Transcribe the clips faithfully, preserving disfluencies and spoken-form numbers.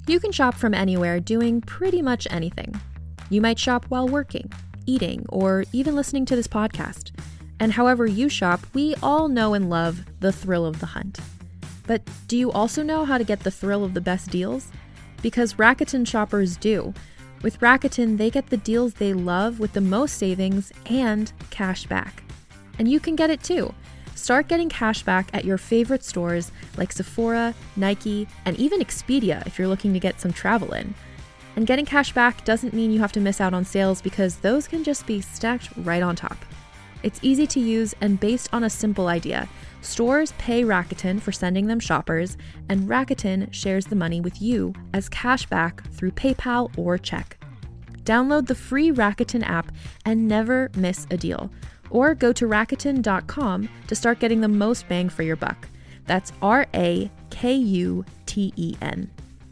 You can shop from anywhere doing pretty much anything. You might shop while working, eating, or even listening to this podcast. And however you shop, we all know and love the thrill of the hunt. But do you also know how to get the thrill of the best deals? Because Rakuten shoppers do. With Rakuten, they get the deals they love with the most savings and cash back. And you can get it too. Start getting cash back at your favorite stores like Sephora, Nike, and even Expedia if you're looking to get some travel in. And getting cash back doesn't mean you have to miss out on sales because those can just be stacked right on top. It's easy to use and based on a simple idea. Stores pay Rakuten for sending them shoppers, and Rakuten shares the money with you as cash back through PayPal or check. Download the free Rakuten app and never miss a deal. Or go to Rakuten dot com to start getting the most bang for your buck. That's R A K U T E N.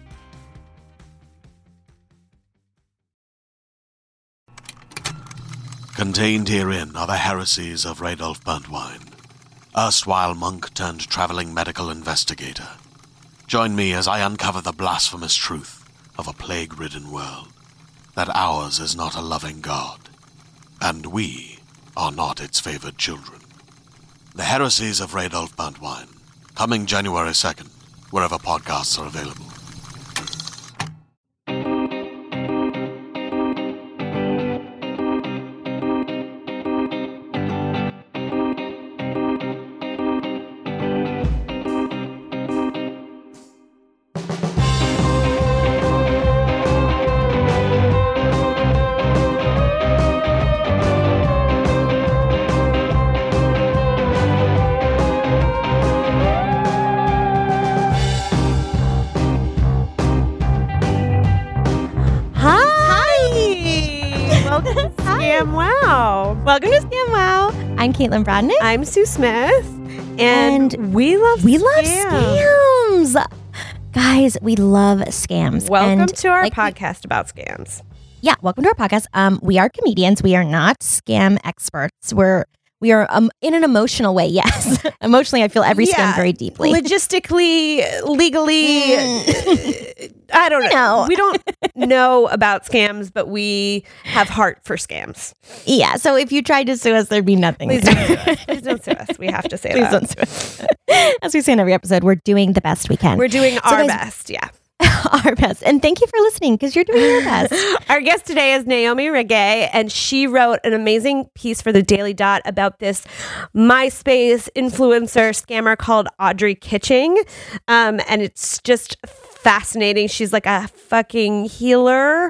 Contained herein are the heresies of Radolf Burntwine, erstwhile monk turned traveling medical investigator. Join me as I uncover the blasphemous truth of a plague-ridden world, that ours is not a loving God, and we are not its favored children. The Heresies of Radolf Burntwine, coming January second, wherever podcasts are available. Welcome to Scam Wow. I'm Caitlin Brodnick. I'm Sue Smith. And, and we love we scams. love scams. Guys, we love scams. Welcome and to our like podcast we, about scams. Yeah, welcome to our podcast. Um, we are comedians. We are not scam experts. We're we are um, in an emotional way. Yes, emotionally, I feel every yeah. scam very deeply. Logistically, legally, mm. I don't know. know. We don't know about scams, but we have heart for scams. Yeah. So if you tried to sue us, thered be nothing. Please don't sue us. Please don't sue us. We have to say Please that. don't sue us. As we say in every episode, we're doing the best we can. We're doing so our guys, best. Yeah. Our best. And thank you for listening because you're doing your best. Our guest today is Naomi Regay, and she wrote an amazing piece for the Daily Dot about this MySpace influencer scammer called Audrey Kitching. Um, and it's just fascinating. She's like a fucking healer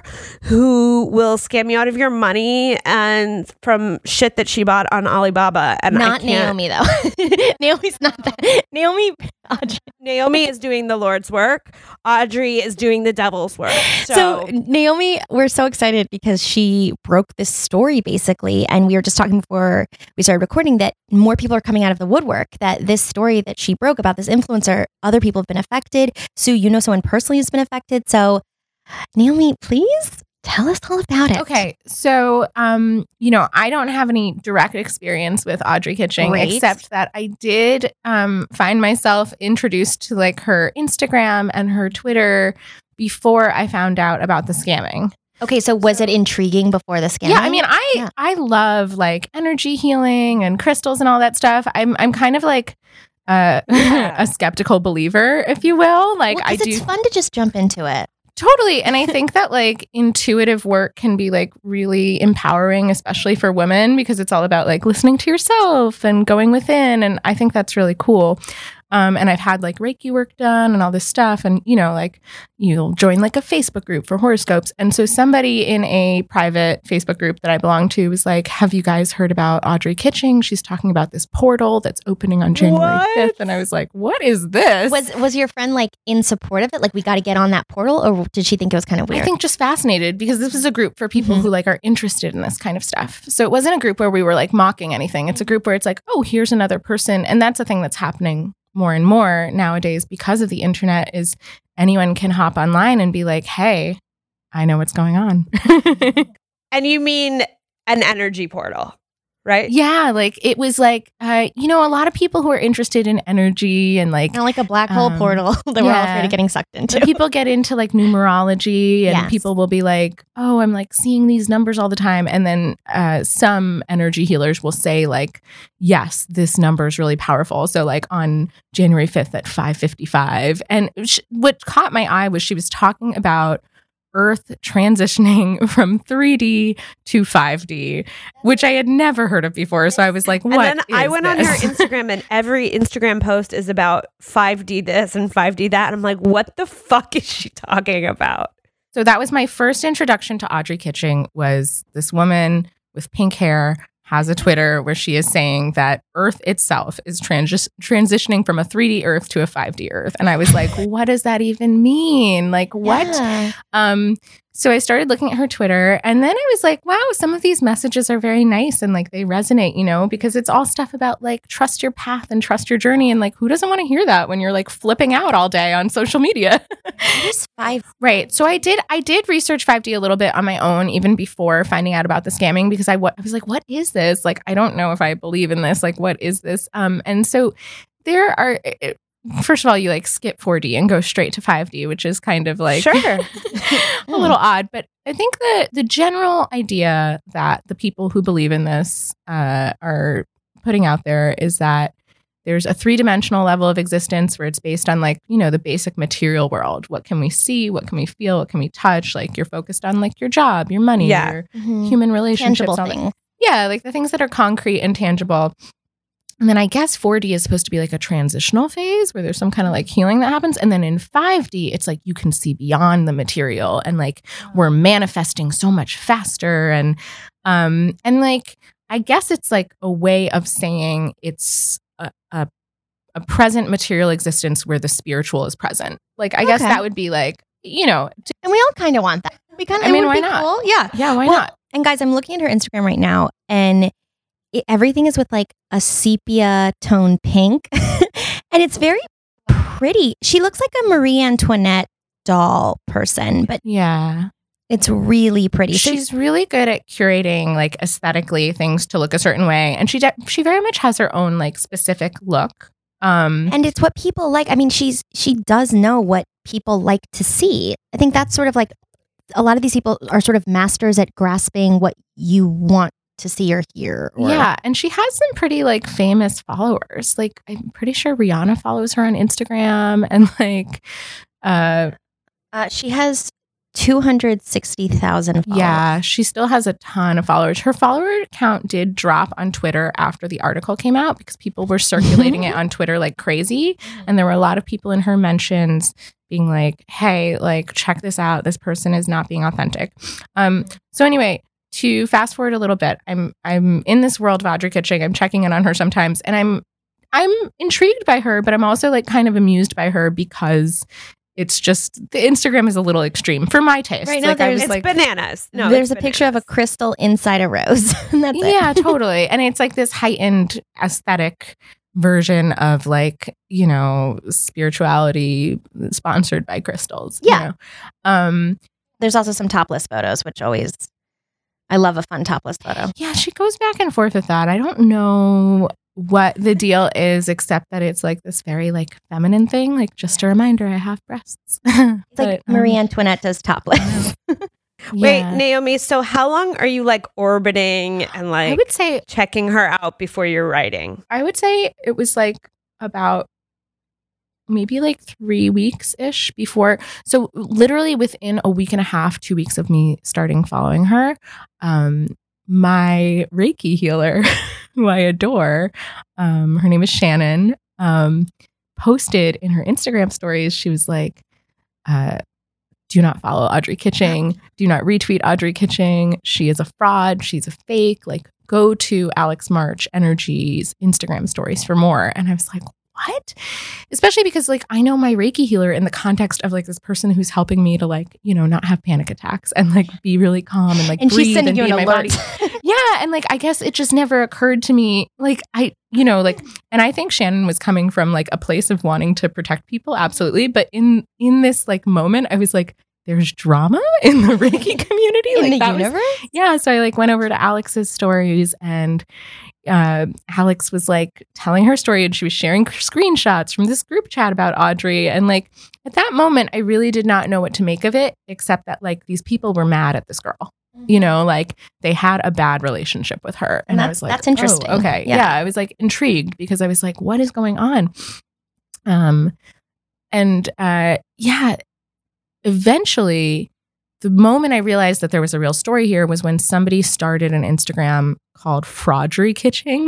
who will scam you out of your money and from shit that she bought on Alibaba. And not I can't, Naomi though. Naomi's not that. Naomi. Audrey. Naomi is doing the Lord's work. Audrey is doing the devil's work. So, so Naomi, we're so excited because she broke this story basically. And we were just talking before we started recording that more people are coming out of the woodwork, that this story that she broke about this influencer, other people have been affected. Sue, you know someone personally who's been affected. So Naomi, please tell us all about it. Okay. So, um, you know, I don't have any direct experience with Audrey Kitching, Great. except that I did um, find myself introduced to like her Instagram and her Twitter before I found out about the scamming. Okay, so was it intriguing before the scamming? Yeah, I mean, I yeah. I love like energy healing and crystals and all that stuff. I'm I'm kind of like uh, Yeah. a skeptical believer, if you will. Like well, I do. It's fun to just jump into it. Totally. And I think that like intuitive work can be like really empowering, especially for women, because it's all about like listening to yourself and going within. And I think that's really cool. Um, and I've had like Reiki work done and all this stuff. And, you know, like you'll join like a Facebook group for horoscopes. And so somebody in a private Facebook group that I belong to was like, have you guys heard about Audrey Kitching? She's talking about this portal that's opening on January What? fifth. And I was like, what is this? Was was your friend like in support of it? Like we got to get on that portal, or did she think it was kind of weird? I think just fascinated because this is a group for people Mhm. who like are interested in this kind of stuff. So it wasn't a group where we were like mocking anything. It's a group where it's like, oh, here's another person. And that's a thing that's happening more and more nowadays because of the internet is anyone can hop online and be like, hey, I know what's going on. and you mean an energy portal? right? Yeah, like it was like, uh, you know, a lot of people who are interested in energy and like, Kind of like a black hole Um, portal that we're all yeah. afraid of getting sucked into. but people get into like numerology and Yes. people will be like, oh, I'm like seeing these numbers all the time. And then uh, some energy healers will say like, yes, this number is really powerful. So like on January fifth at five fifty-five. And sh- what caught my eye was she was talking about Earth transitioning from three D to five D, which I had never heard of before. So I was like, what And then I is went on this? her Instagram, and every Instagram post is about five D this and five D that. And I'm like, what the fuck is she talking about? So that was my first introduction to Audrey Kitching, was this woman with pink hair has a Twitter where she is saying that Earth itself is transi- transitioning from a three D Earth to a five D Earth. And I was like, what does that even mean? Like, what? Yeah. Um, so I started looking at her Twitter, and then I was like, wow, some of these messages are very nice and like they resonate, you know, because it's all stuff about like trust your path and trust your journey. And like, who doesn't want to hear that when you're like flipping out all day on social media? Just five. Right. So I did I did research five D a little bit on my own, even before finding out about the scamming, because I, wa- I was like, what is this? Like, I don't know if I believe in this. Like, what is this? Um, and so there are, it, first of all, you like skip four D and go straight to five D, which is kind of like Sure. a little odd. But I think that the general idea that the people who believe in this uh, are putting out there is that there's a three-dimensional level of existence where it's based on like, you know, the basic material world. What can we see? What can we feel? What can we touch? Like you're focused on like your job, your money, Yeah. your Mhm. human relationships. Tangible all that. things. Yeah, like the things that are concrete and tangible. And then I guess four D is supposed to be like a transitional phase where there's some kind of like healing that happens. And then in five D, it's like you can see beyond the material and like we're manifesting so much faster. And um and like I guess it's like a way of saying it's a, a, a present material existence where the spiritual is present. Like I guess Okay. that would be like, you know, t- And we all kind of want that. We kind of. I mean, it would why be not? Cool. Yeah. yeah, why Well, not? And guys, I'm looking at her Instagram right now, and it, everything is with like a sepia tone pink, and it's very pretty. She looks like a Marie Antoinette doll person, but Yeah. it's really pretty. So She's really good at curating like aesthetically things to look a certain way, and she de- she very much has her own like specific look. Um, and it's what people like. I mean, she's she does know what people like to see. I think that's sort of like a lot of these people are sort of masters at grasping what you want to see or hear. Or, yeah, and she has some pretty like famous followers. Like I'm pretty sure Rihanna follows her on Instagram, and like, uh, uh, she has two hundred sixty thousand followers. yeah, she still has a ton of followers. Her follower count did drop on Twitter after the article came out because people were circulating it on Twitter like crazy. And there were a lot of people in her mentions being like, hey, like, check this out. This person is not being authentic. Um, so anyway, to fast forward a little bit, I'm I'm in this world of Audrey Kitching. I'm checking in on her sometimes, and I'm I'm intrigued by her, but I'm also like kind of amused by her because it's just the Instagram is a little extreme for my taste. Right now like, I there's was It's like, bananas. No, There's it's a picture of a bananas. crystal inside a rose. And that's it. yeah, totally. And it's like this heightened aesthetic version of like, you know, spirituality sponsored by crystals. you Yeah. know? Um, There's also some topless photos, which always, I love a fun topless photo. yeah, she goes back and forth with that. I don't know what the deal is, except that it's like this very like feminine thing. Like, just a reminder, I have breasts. It's like But, um, Marie Antoinette does topless. Wait, yeah. Naomi, so how long are you like orbiting and I like would say checking her out before you're writing? I would say it was like about maybe like three weeks ish before. So literally within a week and a half, two weeks of me starting following her, um, my Reiki healer, who I adore, um, her name is Shannon, um, posted in her Instagram stories. She was like, uh, do not follow Audrey Kitching. Do not retweet Audrey Kitching. She is a fraud. She's a fake. Like, go to Alex March Energy's Instagram stories for more. And I was like, what? Especially because like I know my Reiki healer in the context of like this person who's helping me to like, you know, not have panic attacks and like be really calm and like And breathe she's sending and you be an in my alert. body. Yeah. And like, I guess it just never occurred to me. Like I, you know, like, and I think Shannon was coming from like a place of wanting to protect people. Absolutely. But in, in this like moment, I was like, there's drama in the Reiki community. In like, the that universe? Was, yeah. So I like went over to Alex's stories, and uh, Alex was like telling her story, and she was sharing screenshots from this group chat about Audrey. And like at that moment, I really did not know what to make of it, except that like these people were mad at this girl. You know, like they had a bad relationship with her. And, And I was like, that's interesting. Oh, okay. Yeah. Yeah. I was like intrigued because I was like, what is going on? Um, and uh, yeah, eventually, the moment I realized that there was a real story here was when somebody started an Instagram called Fraudry Kitching,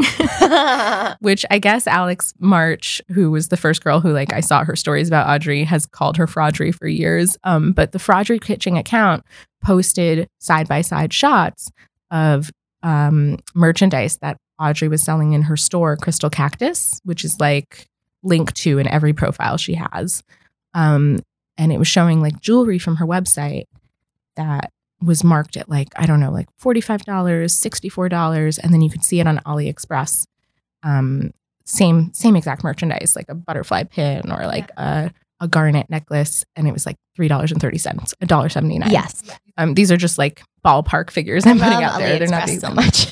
which I guess Alex March, who was the first girl who like I saw her stories about Audrey, has called her Fraudry for years. Um, but the Fraudry Kitching account posted side-by-side shots of um, merchandise that Audrey was selling in her store, Crystal Cactus, which is like linked to in every profile she has. Um, and it was showing like jewelry from her website that was marked at like, I don't know, like forty-five dollars, sixty-four dollars. And then you could see it on AliExpress. Um, same, same exact merchandise, like a butterfly pin or like a, a garnet necklace. And it was like three dollars and thirty cents, one dollar seventy-nine. Yes. Um, these are just like ballpark figures I'm putting out there. They're not so much.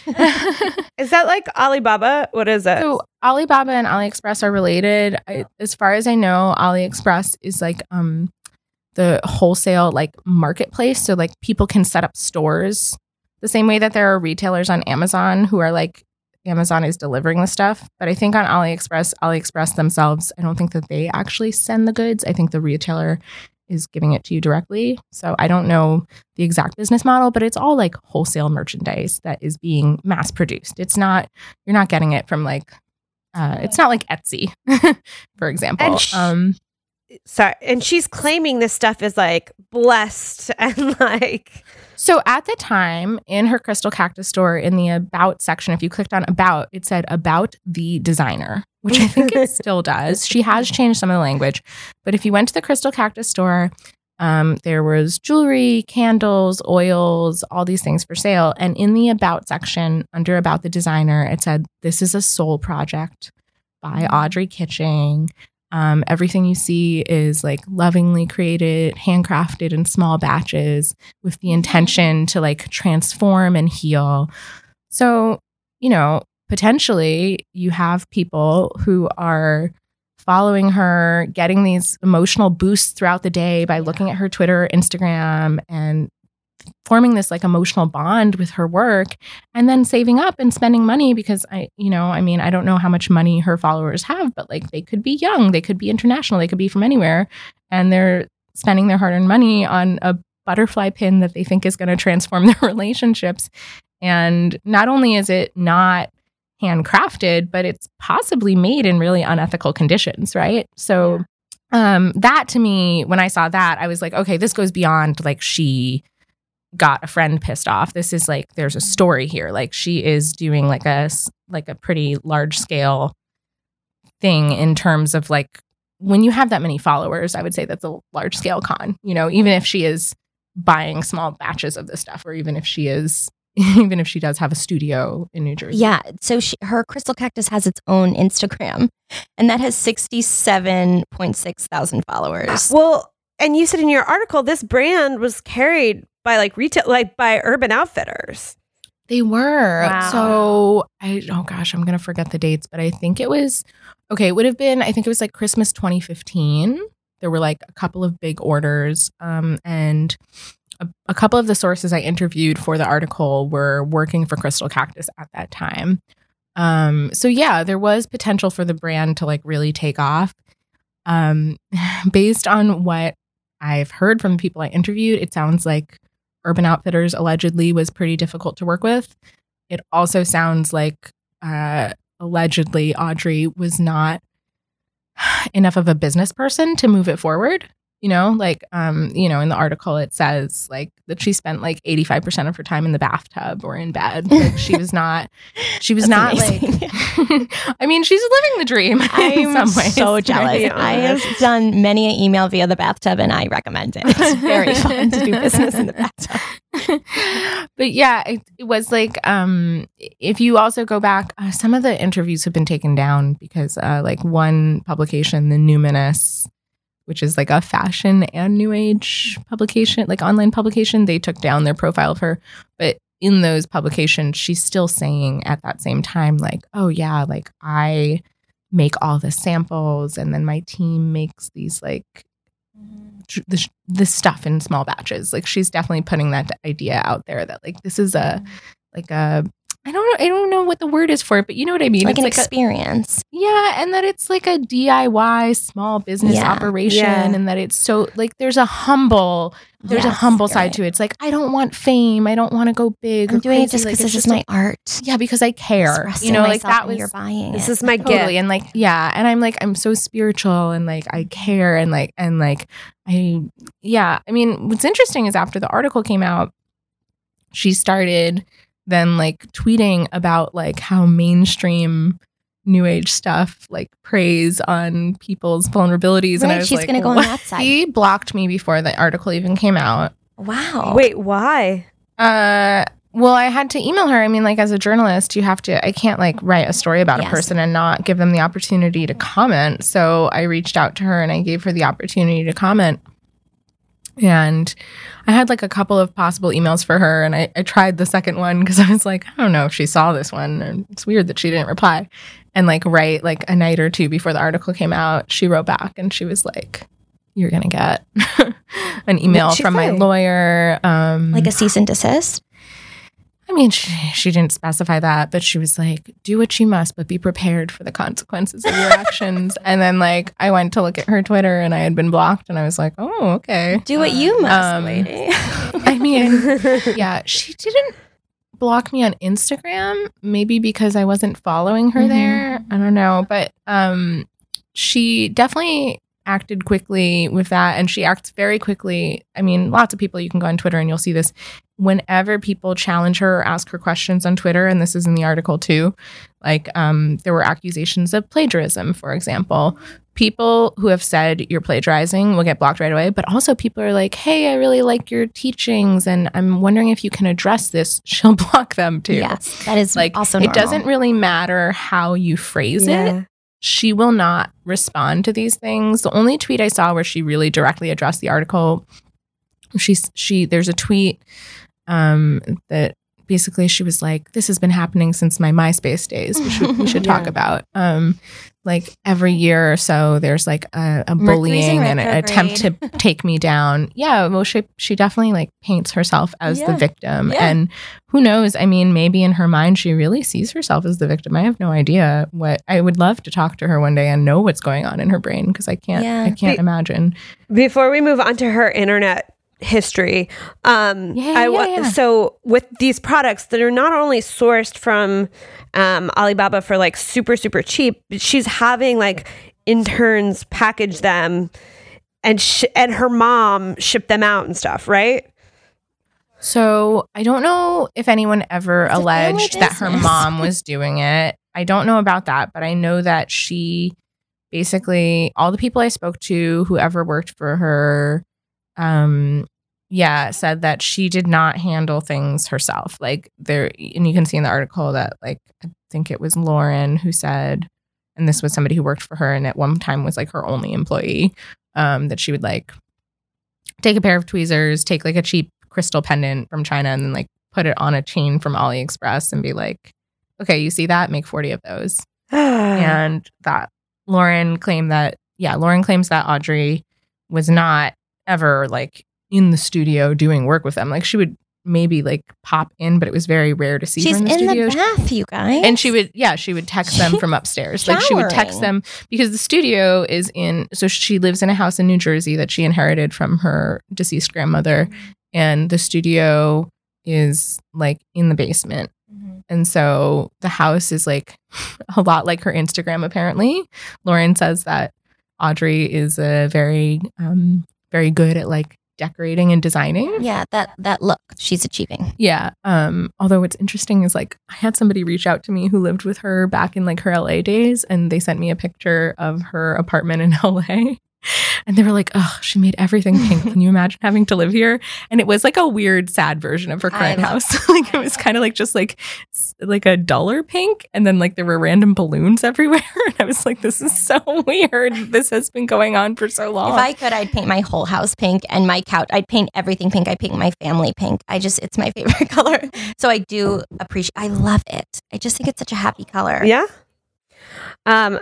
Is that like Alibaba? What is it? So Alibaba and AliExpress are related. I, as far as I know, AliExpress is like um, the wholesale like marketplace. So like people can set up stores the same way that there are retailers on Amazon who are like Amazon is delivering the stuff. But I think on AliExpress, AliExpress themselves, I don't think that they actually send the goods. I think the retailer is giving it to you directly. So I don't know the exact business model, but it's all like wholesale merchandise that is being mass produced. It's not, you're not getting it from like, uh, it's not like Etsy, for example. And sh- um, Sorry. And she's claiming this stuff is like blessed and like. So at the time in her Crystal Cactus store in the About section, if you clicked on About, it said About the Designer, which I think it still does. She has changed some of the language. But if you went to the Crystal Cactus store, um, there was jewelry, candles, oils, all these things for sale. And in the About section, under About the Designer, it said, this is a soul project by Audrey Kitching. Um, everything you see is like lovingly created, handcrafted in small batches with the intention to like transform and heal. So, you know, potentially you have people who are following her, getting these emotional boosts throughout the day by looking at her Twitter, Instagram, and forming this like emotional bond with her work, and then saving up and spending money because I, you know, I mean, I don't know how much money her followers have, but like they could be young, they could be international, they could be from anywhere. And they're spending their hard-earned money on a butterfly pin that they think is going to transform their relationships. And not only is it not handcrafted, but it's possibly made in really unethical conditions, right? So um, that to me, when I saw that, I was like, okay, this goes beyond like she got a friend pissed off. This is like, there's a story here. Like she is doing like a, like a pretty large scale thing in terms of like, when you have that many followers, I would say that's a large scale con, you know, even if she is buying small batches of this stuff, or even if she is, even if she does have a studio in New Jersey. Yeah. So she, her Crystal Cactus has its own Instagram, and that has sixty-seven point six thousand followers. Well, and you said in your article, this brand was carried by like retail, like by Urban Outfitters. They were. Wow. So I, oh gosh, I'm going to forget the dates, but I think it was, okay, it would have been, I think it was like Christmas twenty fifteen. There were like a couple of big orders. Um, and a, a couple of the sources I interviewed for the article were working for Crystal Cactus at that time. Um, so yeah, there was potential for the brand to like really take off. Um, based on what I've heard from the people I interviewed, it sounds like Urban Outfitters allegedly was pretty difficult to work with. It also sounds like uh, allegedly Audrey was not enough of a business person to move it forward. You know, like, um, you know, in the article, it says like that she spent like eighty-five percent of her time in the bathtub or in bed. Like she was not, she was not amazing. like, I mean, she's living the dream in I'm some ways. so jealous. Right? I have done many an email via the bathtub, and I recommend it. It's very fun to do business in the bathtub. But yeah, it, it was like, um, if you also go back, uh, some of the interviews have been taken down because uh, like one publication, the Numinous, which is like a fashion and new age publication, like online publication. They took down their profile of her. But in those publications, she's still saying at that same time, like, oh yeah, like I make all the samples and then my team makes these like this, this stuff in small batches. Like she's definitely putting that idea out there that like this is a like a I don't know I don't know what the word is for it, but you know what I mean. Like it's an like experience. A, yeah, and that it's like a D I Y small business Yeah. operation, Yeah. and that it's so like there's a humble there's a Yes, humble you're side right. to it. It's like I don't want fame. I don't want to go big. I'm or doing it crazy. just Like, because it's this is just my a- art. yeah, because I care. Expressing You know, like myself that and was you're buying This it. is my totally gift. and like yeah and I'm like I'm so spiritual and like I care and like and like I yeah I mean what's interesting is after the article came out she started then like tweeting about like how mainstream new age stuff like preys on people's vulnerabilities and I Right, was she's like gonna go on what? that side. He blocked me before the article even came out. Wow. Wait, why? Uh, well, I had to email her. I mean, like as a journalist, you have to, I can't like write a story about Yes. a person and not give them the opportunity to comment. So I reached out to her and I gave her the opportunity to comment. And I had like a couple of possible emails for her. And I, I tried the second one because I was like, I don't know if she saw this one. And it's weird that she didn't reply. And like right like a night or two before the article came out, she wrote back and she was like, you're going to get an email What'd she from my say? lawyer. Um, Like a cease and desist? I mean, she, she didn't specify that, but she was like, do what you must, but be prepared for the consequences of your actions. And then, like, I went to look at her Twitter and I had been blocked. And I was like, oh, okay. Do what you must, Um, lady. I mean, yeah, she didn't block me on Instagram, maybe because I wasn't following her Mhm. there. I don't know. But um, she definitely acted quickly with that. And she acts very quickly. I mean, lots of people, you can go on Twitter and you'll see this. Whenever people challenge her or ask her questions on Twitter, and this is in the article too, like um, there were accusations of plagiarism, for example. People who have said you're plagiarizing will get blocked right away, but also people are like, hey, I really like your teachings and I'm wondering if you can address this. She'll block them too. Yes, that is Like also it normal. doesn't really matter how you phrase it. Yeah. She will not respond to these things. The only tweet I saw where she really directly addressed the article, she's she there's a tweet um, that basically she was like, this has been happening since my MySpace days. We should we should talk Yeah. about um, like every year or so there's like a, a Mercury's in bullying and an attempt to retrograde. take me down. Yeah, well she she definitely like paints herself as the Yeah. victim. Yeah. And who knows? I mean, maybe in her mind she really sees herself as the victim. I have no idea what I would love to talk to her one day and know what's going on in her brain because I can't Yeah. I can't Be- imagine. Before we move on to her internet history, um, Yeah, I wa- yeah, yeah. so with these products that are not only sourced from um, Alibaba for like super super cheap, but she's having like interns package them, and sh- and her mom ship them out and stuff, right? So I don't know if anyone ever It's a family alleged that her business. mom was doing it. I don't know about that, but I know that she basically all the people I spoke to who ever worked for her, um, yeah, said that she did not handle things herself. Like there, and you can see in the article that like I think it was Lauren who said, and this was somebody who worked for her and at one time was like her only employee, um, that she would like take a pair of tweezers, take like a cheap crystal pendant from China and then like put it on a chain from AliExpress and be like, okay, you see that? Make forty of those. And that Lauren claimed that, yeah, Lauren claims that Audrey was not ever like in the studio doing work with them. Like she would maybe like pop in, but it was very rare to see She's her in the in studio. the bath, you guys. And she would, yeah, she would text them from upstairs. Like she would text Showering. them because the studio is in, so she lives in a house in New Jersey that she inherited from her deceased grandmother. And the studio is like in the basement. And so the house is like a lot like her Instagram, apparently. Lauren says that Audrey is a very, um, very good at like decorating and designing. Yeah, that that look she's achieving. Yeah. Um, although what's interesting is like I had somebody reach out to me who lived with her back in like her L A days and they sent me a picture of her apartment in L A. And they were like, oh, she made everything pink. Can you imagine having to live here? And it was like a weird, sad version of her current house. Like it was kind of like just like like a duller pink. And then like there were random balloons everywhere. And I was like, this is so weird. This has been going on for so long. If I could, I'd paint my whole house pink and my couch. I'd paint everything pink. I paint my family pink. I just, it's my favorite color. So I do appreciate, I love it. I just think it's such a happy color. Yeah. Um,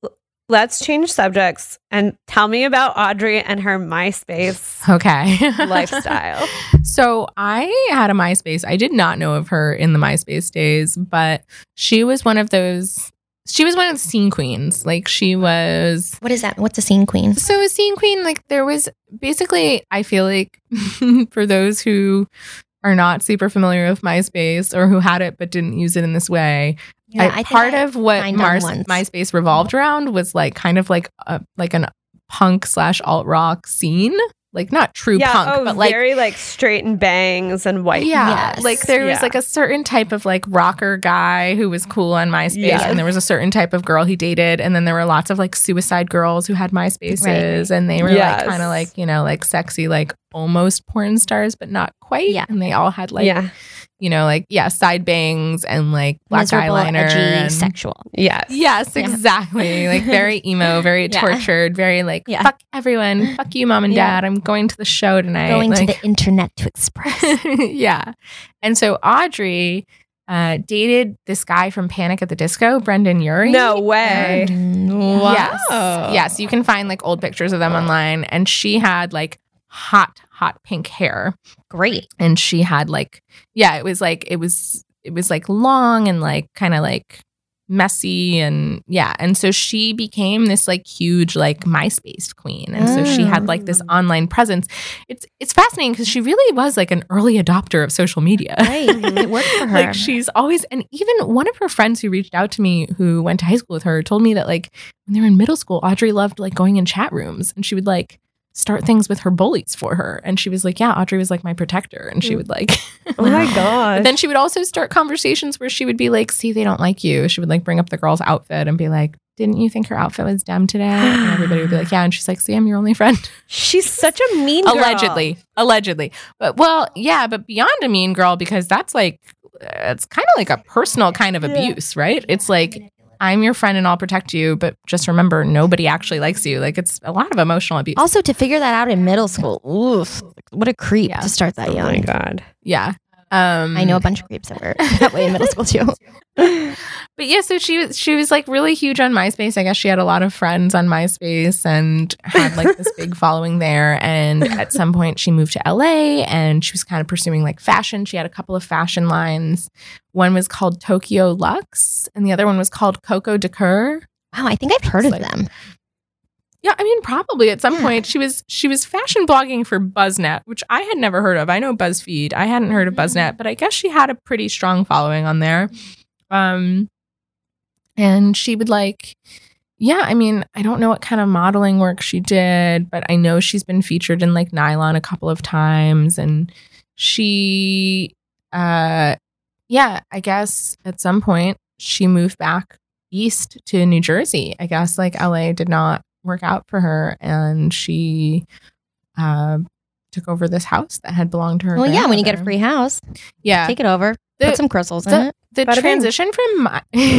let's change subjects and tell me about Audrey and her MySpace Okay. lifestyle. So I had a MySpace. I did not know of her in the MySpace days, but she was one of those, she was one of the scene queens. Like she was. What is that? What's a scene queen? So a scene queen, like there was basically, I feel like for those who are not super familiar with MySpace or who had it but didn't use it in this way, Yeah, I, I think part I of what signed on Mars, once. MySpace revolved around was like kind of like a, like an punk slash alt rock scene, like not true yeah, punk, oh, but like very like straight and bangs and white. yeah, Yes. like there was Yeah. like a certain type of like rocker guy who was cool on MySpace, Yes. and there was a certain type of girl he dated, and then there were lots of like suicide girls who had MySpaces, Right. and they were Yes. like kind of like you know like sexy like almost porn stars, but not quite. Yeah. And they all had like yeah. you know like yeah side bangs and like black Miserable, eyeliner, edgy, and sexual. Yes. yes, Yeah. exactly. Like very emo, very Yeah. tortured, very like Yeah. fuck everyone, fuck you, mom and Yeah. dad. I'm going to the show tonight. Going like, to the internet to express. yeah. And so Audrey uh, dated this guy from Panic at the Disco, Brendan Urie. No way. Mm, Yes. Wow. Yes. You can find like old pictures of them online. And she had like hot, hot pink hair. Great. And she had like, yeah, it was like, it was, it was like long and like kind of like messy and yeah. And so she became this like huge like MySpace queen. And so she had like this online presence. It's it's fascinating because she really was like an early adopter of social media. Right. It worked for her. Like she's always, and even one of her friends who reached out to me who went to high school with her told me that like when they were in middle school, Audrey loved like going in chat rooms and she would like start things with her bullies for her. And she was like, yeah, Audrey was like my protector. And she would like, Oh my gosh. but then she would also start conversations where she would be like, see, they don't like you. She would like bring up the girl's outfit and be like, didn't you think her outfit was dumb today? And everybody would be like, yeah. And she's like, see, I'm your only friend. She's such a mean girl. Allegedly. Allegedly. But well, yeah, but beyond a mean girl, because that's like, it's kind of like a personal kind of abuse, right? It's like, I'm your friend and I'll protect you, but just remember, nobody actually likes you. Like it's a lot of emotional abuse. Also, to figure that out in middle school, oof, what a creep Yeah. to start that Oh young. my God. Yeah. Um, I know a bunch of creeps that were that way in middle school too. But yeah, so she was she was like really huge on MySpace. I guess she had a lot of friends on MySpace and had like this big following there. And at some point she moved to L A and she was kind of pursuing like fashion. She had a couple of fashion lines. One was called Tokyo Luxe and the other one was called Coco de Coeur. Wow, I think I've heard of Like- them. Yeah, I mean, probably at some Yeah. point she was she was fashion blogging for BuzzNet, which I had never heard of. I know BuzzFeed. I hadn't heard of BuzzNet, but I guess she had a pretty strong following on there. Um, and she would like, yeah, I mean, I don't know what kind of modeling work she did, but I know she's been featured in like Nylon a couple of times, and she, uh, yeah, I guess at some point she moved back east to New Jersey. I guess like L A did not work out for her, and she uh, took over this house that had belonged to her. Well, yeah, when you get a grandmother. free house, yeah, take it over, The- put some crystals in the, it. the Bada bing. transition from my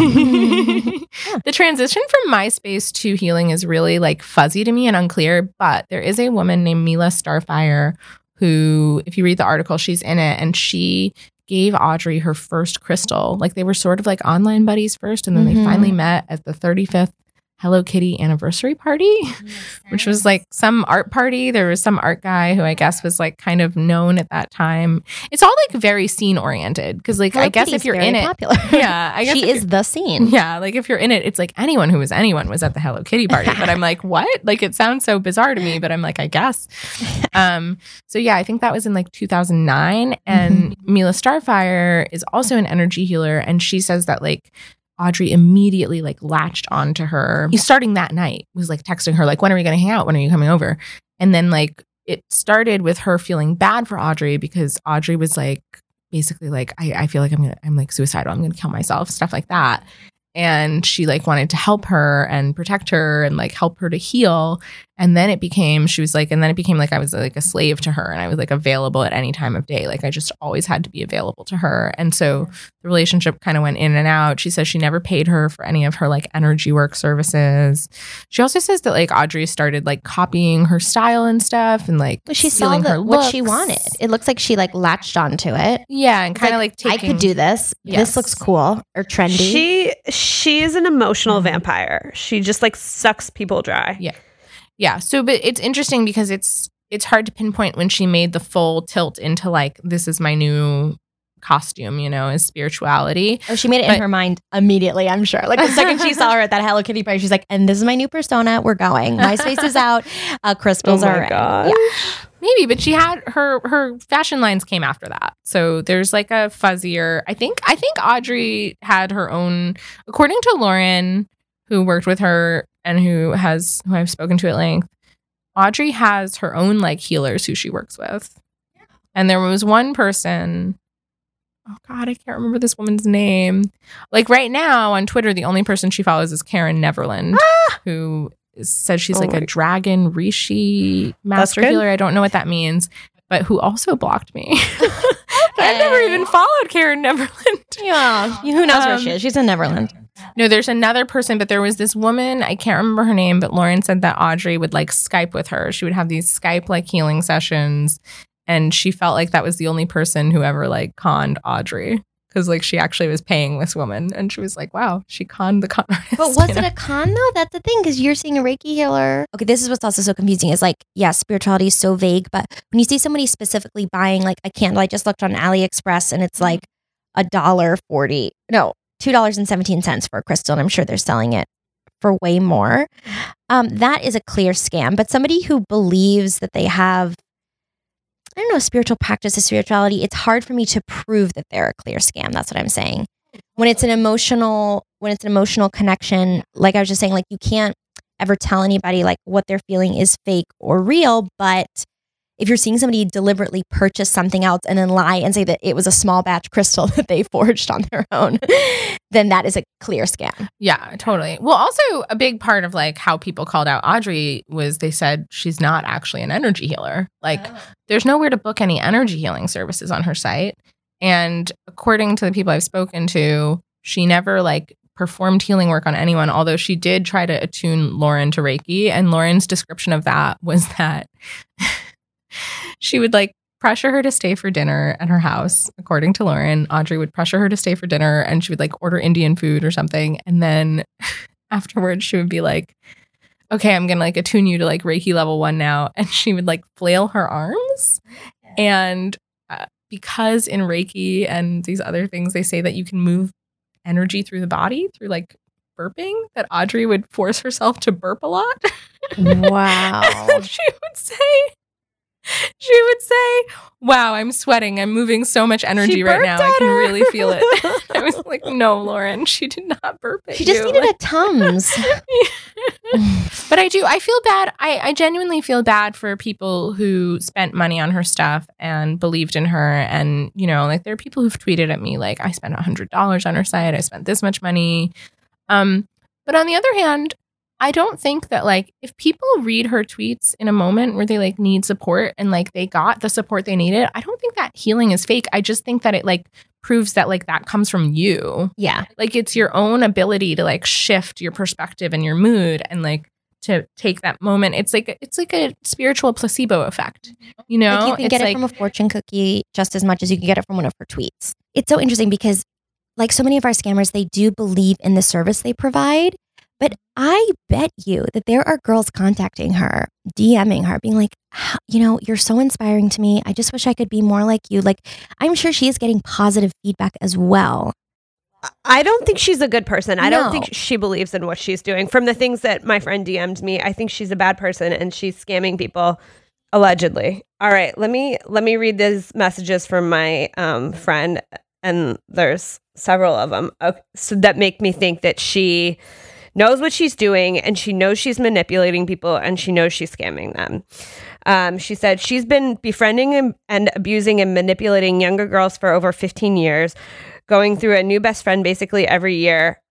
the transition from MySpace to healing is really like fuzzy to me and unclear. But there is a woman named Mila Starfire who, if you read the article, she's in it, and she gave Audrey her first crystal. Like they were sort of like online buddies first, and then Mhm. they finally met at the thirty-fifth Hello Kitty anniversary party, which was like some art party. There was some art guy who I guess was like kind of known at that time. It's all like very scene oriented because like Hello I guess Kitty's if you're very in it, popular. yeah, I guess she if is the scene. yeah, like if you're in it, it's like anyone who was anyone was at the Hello Kitty party. But I'm like, what? Like it sounds so bizarre to me, but I'm like, I guess. Um, so yeah, I think that was in like two thousand nine. And Mila Starfire is also an energy healer, and she says that like Audrey immediately like latched onto her. Starting that night, was like texting her like, when are we going to hang out? When are you coming over? And then like it started with her feeling bad for Audrey because Audrey was like basically like, I, I feel like I'm gonna I'm like suicidal. I'm gonna kill myself, stuff like that. And she like wanted to help her and protect her and like help her to heal. And then it became, she was like, and then it became like I was like a slave to her and I was like available at any time of day. Like I just always had to be available to her. And so the relationship kind of went in and out. She says she never paid her for any of her like energy work services. She also says that like Audrey started like copying her style and stuff and like Well, she saw stealing the, her what she looks. wanted. It looks like she like latched onto it. Yeah, and kind of like, I taking, could do this. Yes. This looks cool or trendy. She she's an emotional vampire. She just like sucks people dry. Yeah. Yeah. So, but it's interesting because it's it's hard to pinpoint when she made the full tilt into like, this is my new costume, you know, is spirituality. Oh, she made it But- in her mind immediately, I'm sure. Like the second she saw her at that Hello Kitty party, she's like, and this is my new persona. We're going. My space is out. Uh, crystals Oh are my in. God. Yeah. Maybe, but she had her her fashion lines came after that. So there's like a fuzzier. I think I think Audrey had her own, according to Lauren, who worked with her and who has who I've spoken to at length. Audrey has her own like healers who she works with, and there was one person. Oh God, I can't remember this woman's name. Like right now on Twitter, the only person she follows is Karen Neverland, who is, says she's Oh like my- a dragon rishi master good. healer. I don't know what that means, but who also blocked me. I've never Okay. even followed Karen Neverland. Yeah. Who knows where Um, she is? She's in Neverland. No, there's another person, but there was this woman, I can't remember her name, but Lauren said that Audrey would like Skype with her. She would have these Skype like healing sessions. And she felt like that was the only person who ever like conned Audrey. Because like she actually was paying this woman. And she was like, wow, she conned the con artist. But was you it know? a con though? That's the thing, because you're seeing a Reiki healer. Okay, this is what's also so confusing is like, yeah, spirituality is so vague, but when you see somebody specifically buying like a candle, I just looked on AliExpress and it's like a dollar forty. No, two dollars and seventeen cents for a crystal, and I'm sure they're selling it for way more. Um, that is a clear scam. But somebody who believes that they have, I don't know, spiritual practice of spirituality, it's hard for me to prove that they're a clear scam. That's what I'm saying. When it's an emotional, when it's an emotional connection, like I was just saying, like you can't ever tell anybody like what they're feeling is fake or real. But if you're seeing somebody deliberately purchase something else and then lie and say that it was a small batch crystal that they forged on their own, then that is a clear scam. Yeah, totally. Well, also a big part of like how people called out Audrey was they said she's not actually an energy healer. Like there's nowhere to book any energy healing services on her site. And according to the people I've spoken to, she never like performed healing work on anyone, although she did try to attune Lauren to Reiki. And Lauren's description of that was that she would like pressure her to stay for dinner at her house. According to Lauren, Audrey would pressure her to stay for dinner and she would like order Indian food or something. And then afterwards she would be like, okay, I'm going to like attune you to like Reiki level one now. And she would like flail her arms. And uh, because in Reiki and these other things, they say that you can move energy through the body through like burping, that Audrey would force herself to burp a lot. Wow. And she would say, she would say, wow, I'm sweating. I'm moving so much energy She right burped now. I at can her. really feel it. I was like, no, Lauren, she did not burp at She just you. needed a Tums. But I do, I feel bad. I, I genuinely feel bad for people who spent money on her stuff and believed in her. And, you know, like there are people who've tweeted at me, like, I spent one hundred dollars on her site. I spent this much money. Um, but on the other hand, I don't think that like if people read her tweets in a moment where they like need support and like they got the support they needed, I don't think that healing is fake. I just think that it like proves that like that comes from you. Yeah. Like it's your own ability to like shift your perspective and your mood and like to take that moment. It's like it's like a spiritual placebo effect. You know, Like you can it's get it like, from a fortune cookie just as much as you can get it from one of her tweets. It's so interesting because like so many of our scammers, they do believe in the service they provide. But I bet you that there are girls contacting her, DMing her, being like, "How- you know, you're so inspiring to me. I just wish I could be more like you. Like, I'm sure she is getting positive feedback as well. I don't think she's a good person. I No. don't think she believes in what she's doing. From the things that my friend D M'd me, I think she's a bad person and she's scamming people, allegedly. All right, let me let me read these messages from my um, friend, and there's several of them okay, so that make me think that she knows what she's doing and she knows she's manipulating people and she knows she's scamming them. Um, she said she's been befriending and, and abusing and manipulating younger girls for over fifteen years, going through a new best friend basically every year.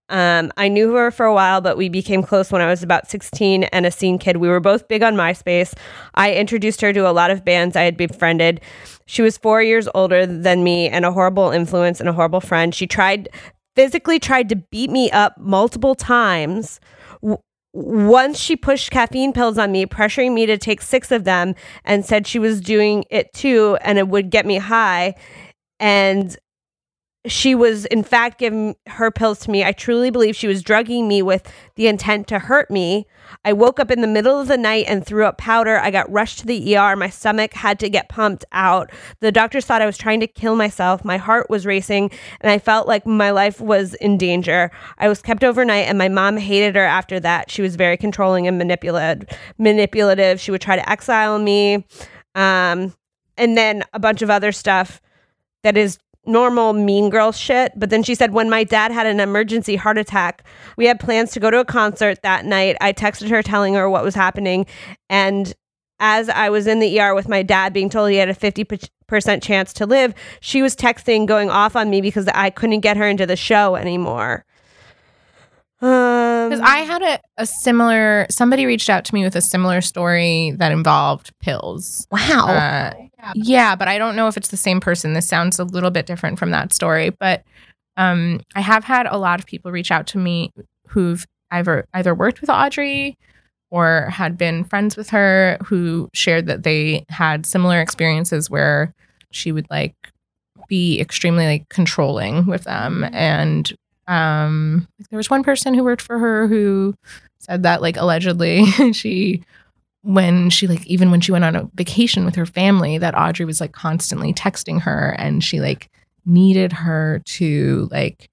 Um, I knew her for a while, but we became close when I was about sixteen and a scene kid. We were both big on MySpace. I introduced her to a lot of bands I had befriended. She was four years older than me and a horrible influence and a horrible friend. She tried, physically tried to beat me up multiple times. W- Once she pushed caffeine pills on me, pressuring me to take six of them, and said she was doing it too and it would get me high. And she was, in fact, giving her pills to me. I truly believe she was drugging me with the intent to hurt me. I woke up in the middle of the night and threw up powder. I got rushed to the E R. My stomach had to get pumped out. The doctors thought I was trying to kill myself. My heart was racing, and I felt like my life was in danger. I was kept overnight, and my mom hated her after that. She was very controlling and manipulative. Manipulative. She would try to exile me, um, and then a bunch of other stuff that is normal mean girl shit. But then she said, when my dad had an emergency heart attack, we had plans to go to a concert that night. I texted her telling her what was happening. And as I was in the E R with my dad being told he had a fifty percent chance to live, she was texting going off on me because I couldn't get her into the show anymore. Because um, I had a, a similar, somebody reached out to me with a similar story that involved pills. Wow. Uh, yeah, but I don't know if it's the same person. This sounds a little bit different from that story. But um, I have had a lot of people reach out to me who've either, either worked with Audrey or had been friends with her, who shared that they had similar experiences where she would like be extremely like controlling with them. And um, there was one person who worked for her who said that like allegedly she, when she like, even when she went on a vacation with her family, that Audrey was like constantly texting her, and she like needed her to like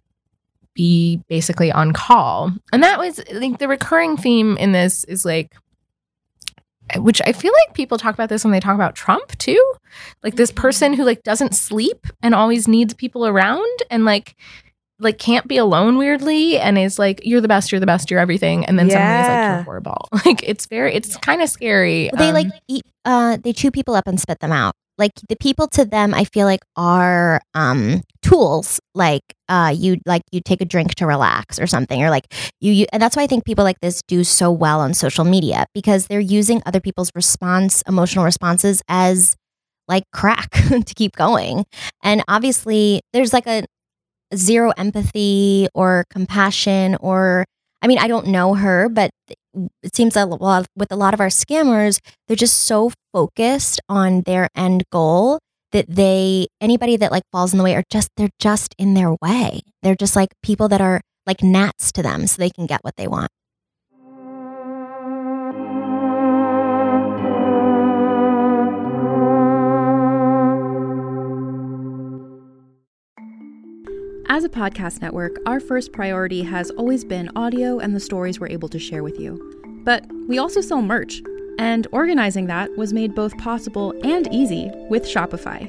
be basically on call. And that was like the recurring theme in this is like, which I feel like people talk about this when they talk about Trump too. Like this person who like doesn't sleep and always needs people around, and like like can't be alone weirdly, and is like, you're the best, you're the best, you're everything, and then yeah. somebody's like, you're horrible. Like it's very, it's kind of scary. They um, like eat, uh, they chew people up and spit them out. Like the people to them, I feel like are um tools. Like uh, you like you take a drink to relax or something, or like you, you. And that's why I think people like this do so well on social media, because they're using other people's response, emotional responses, as like crack to keep going. And obviously, there's like a zero empathy or compassion, or I mean, I don't know her, but it seems a lot with a lot of our scammers, they're just so focused on their end goal that they, anybody that like falls in the way are just, they're just in their way. They're just like people that are like gnats to them so they can get what they want. As a podcast network, our first priority has always been audio and the stories we're able to share with you. But we also sell merch, and organizing that was made both possible and easy with Shopify.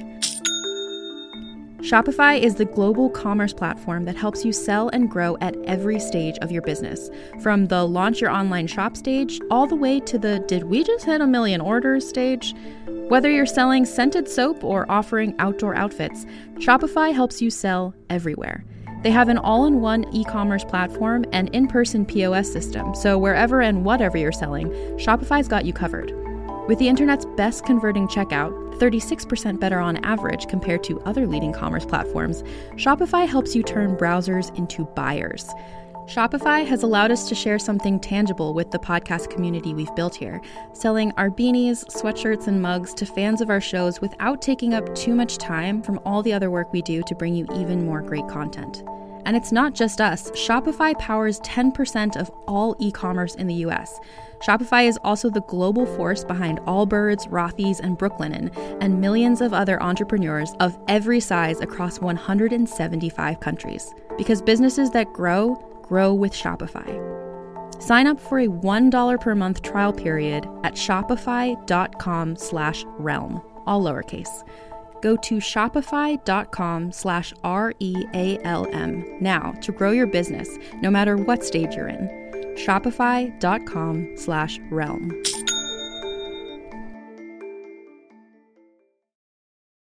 Shopify is the global commerce platform that helps you sell and grow at every stage of your business, from the launch your online shop stage all the way to the did we just hit a million orders stage. Whether you're selling scented soap or offering outdoor outfits, Shopify helps you sell everywhere. They have an all-in-one e-commerce platform and in-person P O S system, so wherever and whatever you're selling, Shopify's got you covered. With the internet's best converting checkout, thirty-six percent better on average compared to other leading commerce platforms, Shopify helps you turn browsers into buyers. Shopify has allowed us to share something tangible with the podcast community we've built here, selling our beanies, sweatshirts, and mugs to fans of our shows without taking up too much time from all the other work we do to bring you even more great content. And it's not just us. Shopify powers ten percent of all e-commerce in the U S. Shopify is also the global force behind Allbirds, Rothy's, and Brooklinen, and millions of other entrepreneurs of every size across one hundred seventy-five countries. Because businesses that grow, grow with Shopify. Sign up for a one dollar per month trial period at shopify.com slash realm, all lowercase. Go to shopify.com slash R-E-A-L-M now to grow your business, no matter what stage you're in. Shopify.com slash realm.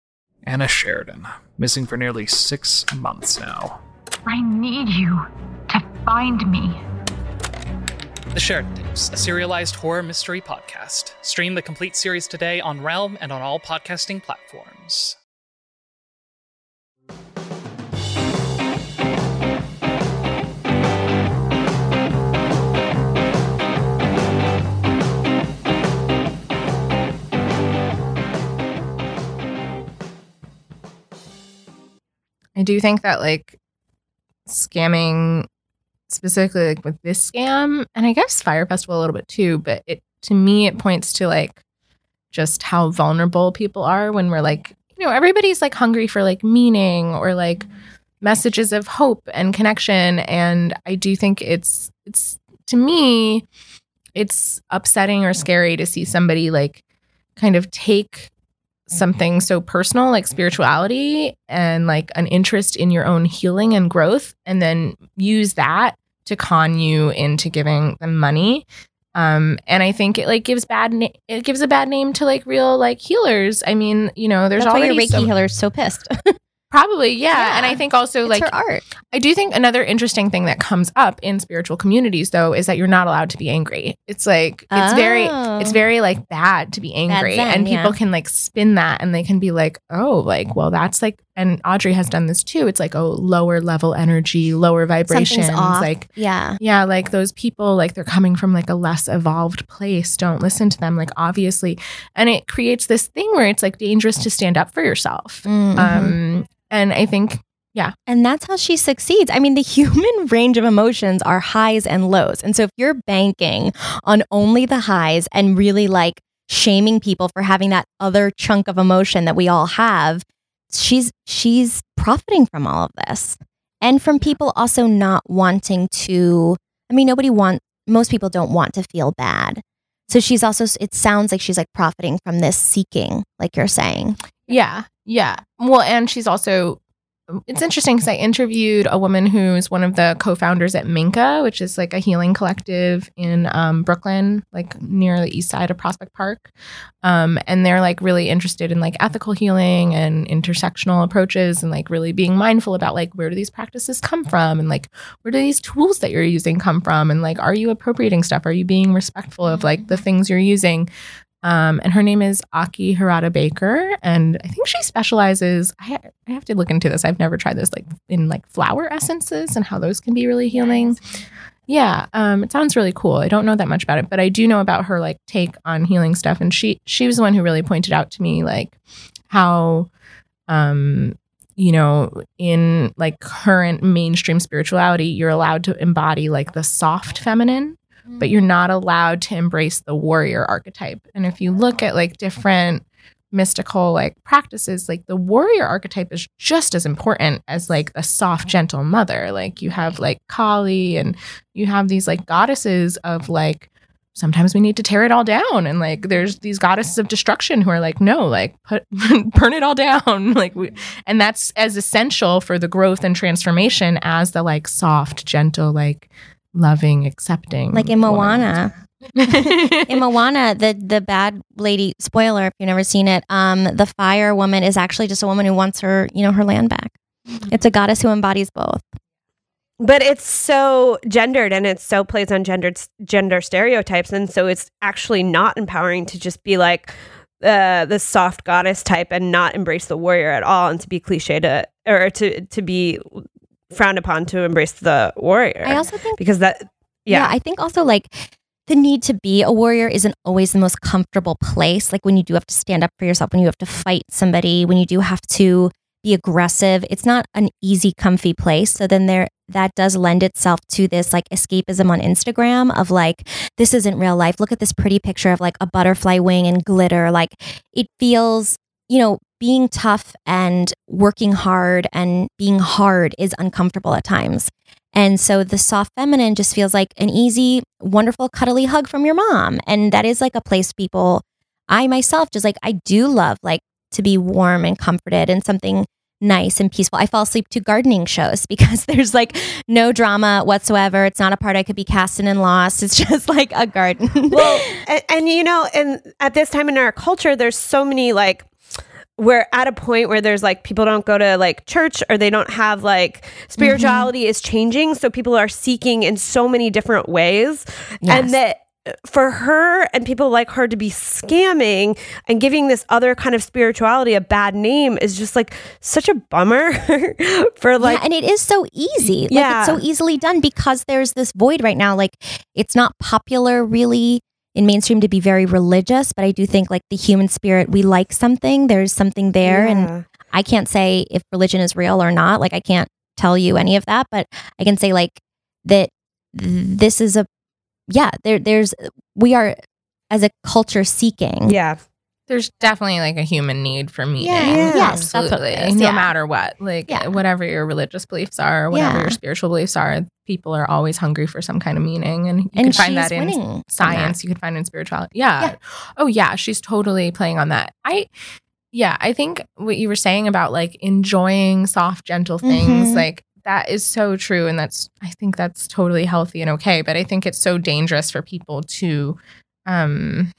Anna Sheridan, missing for nearly six months now. I need you to find me. The Shared Tapes, a serialized horror mystery podcast. Stream the complete series today on Realm and on all podcasting platforms. I do think that like scamming, specifically like with this scam, and I guess Fire Festival a little bit too, but it to me it points to like just how vulnerable people are when we're like, you know, everybody's like hungry for like meaning or like messages of hope and connection. And I do think it's it's to me, it's upsetting or scary to see somebody like kind of take something so personal like spirituality and like an interest in your own healing and growth, and then use that to con you into giving them money. Um, and I think it like gives bad na- it gives a bad name to like real like healers. I mean, you know, there's That's already why your Reiki some- healer's so pissed. Probably, yeah. Yeah. And I think also It's like her art. I do think another interesting thing that comes up in spiritual communities though is that you're not allowed to be angry. It's like it's very Oh. it's very like bad to be angry. zen, And people yeah. can like spin that and they can be like, oh, like, well, that's like, and Audrey has done this too. It's like, oh, lower level energy, lower vibrations. Something's off. Like Yeah. yeah, like those people, like they're coming from like a less evolved place. Don't listen to them, like obviously. And it creates this thing where it's like dangerous to stand up for yourself. Mhm. Um, and I think, yeah. And that's how she succeeds. I mean, the human range of emotions are highs and lows. And so if you're banking on only the highs and really like shaming people for having that other chunk of emotion that we all have, she's she's profiting from all of this. And from people also not wanting to, I mean, nobody want most people don't want to feel bad. So she's also, it sounds like she's like profiting from this seeking, like you're saying. Yeah, yeah. Well, and she's also, it's interesting because I interviewed a woman who's one of the co-founders at Minka, which is like a healing collective in um, Brooklyn, like near the east side of Prospect Park. Um, and they're like really interested in like ethical healing and intersectional approaches and like really being mindful about like where do these practices come from and like where do these tools that you're using come from and like are you appropriating stuff? Are you being respectful of like the things you're using? Um, and her name is Aki Harada Baker, and I think she specializes. I, ha- I have to look into this. I've never tried this, like in like flower essences and how those can be really healing. Yeah, um, it sounds really cool. I don't know that much about it, but I do know about her like take on healing stuff. And she she was the one who really pointed out to me like how, um, you know, in like current mainstream spirituality, you're allowed to embody like the soft feminine, but you're not allowed to embrace the warrior archetype. And if you look at like different mystical like practices, like the warrior archetype is just as important as like a soft, gentle mother. Like you have like Kali and you have these like goddesses of like, sometimes we need to tear it all down. And like, there's these goddesses of destruction who are like, no, like put, burn it all down. Like, we, and that's as essential for the growth and transformation as the like soft, gentle, like loving, accepting. Like in woman. Moana. In Moana, the the bad lady, spoiler if you've never seen it, um, the fire woman is actually just a woman who wants her, you know, her land back. It's a goddess who embodies both. But it's so gendered and it so plays on gendered gender stereotypes. And so it's actually not empowering to just be like uh, the soft goddess type and not embrace the warrior at all and to be cliche to, or to, to be frowned upon to embrace the warrior. I also think because that, yeah. yeah. I think also like the need to be a warrior isn't always the most comfortable place. Like when you do have to stand up for yourself, when you have to fight somebody, when you do have to be aggressive, it's not an easy, comfy place. So then there, that does lend itself to this like escapism on Instagram of like, this isn't real life. Look at this pretty picture of like a butterfly wing and glitter. Like it feels, you know, being tough and working hard and being hard is uncomfortable at times. And so the soft feminine just feels like an easy, wonderful, cuddly hug from your mom. And that is like a place people, I myself just like, I do love like to be warm and comforted and something nice and peaceful. I fall asleep to gardening shows because there's like no drama whatsoever. It's not a part I could be cast in and lost. It's just like a garden. Well, and, and you know, and at this time in our culture, there's so many like we're at a point where there's like people don't go to like church or they don't have like spirituality mm-hmm. is changing. So people are seeking in so many different ways. Yes. And that for her and people like her to be scamming and giving this other kind of spirituality a bad name is just like such a bummer for like. Yeah, and it is so easy. Like yeah. it's so easily done because there's this void right now. Like it's not popular really in mainstream to be very religious, but I do think like the human spirit, we like something, there's something there. Yeah. And I can't say if religion is real or not. Like I can't tell you any of that, but I can say like that this is a, yeah, there, there's, we are as a culture seeking. Yeah. There's definitely like a human need for meaning. Yeah. Yeah. Yes, absolutely. No yeah. matter what, like yeah. whatever your religious beliefs are, whatever yeah. your spiritual beliefs are, people are always hungry for some kind of meaning. And you and can find that in winning science. That. You can find it in spirituality. Yeah. yeah. Oh yeah. She's totally playing on that. I, yeah, I think what you were saying about like enjoying soft, gentle things, mm-hmm. like that is so true. And that's, I think that's totally healthy and okay. But I think it's so dangerous for people to, um,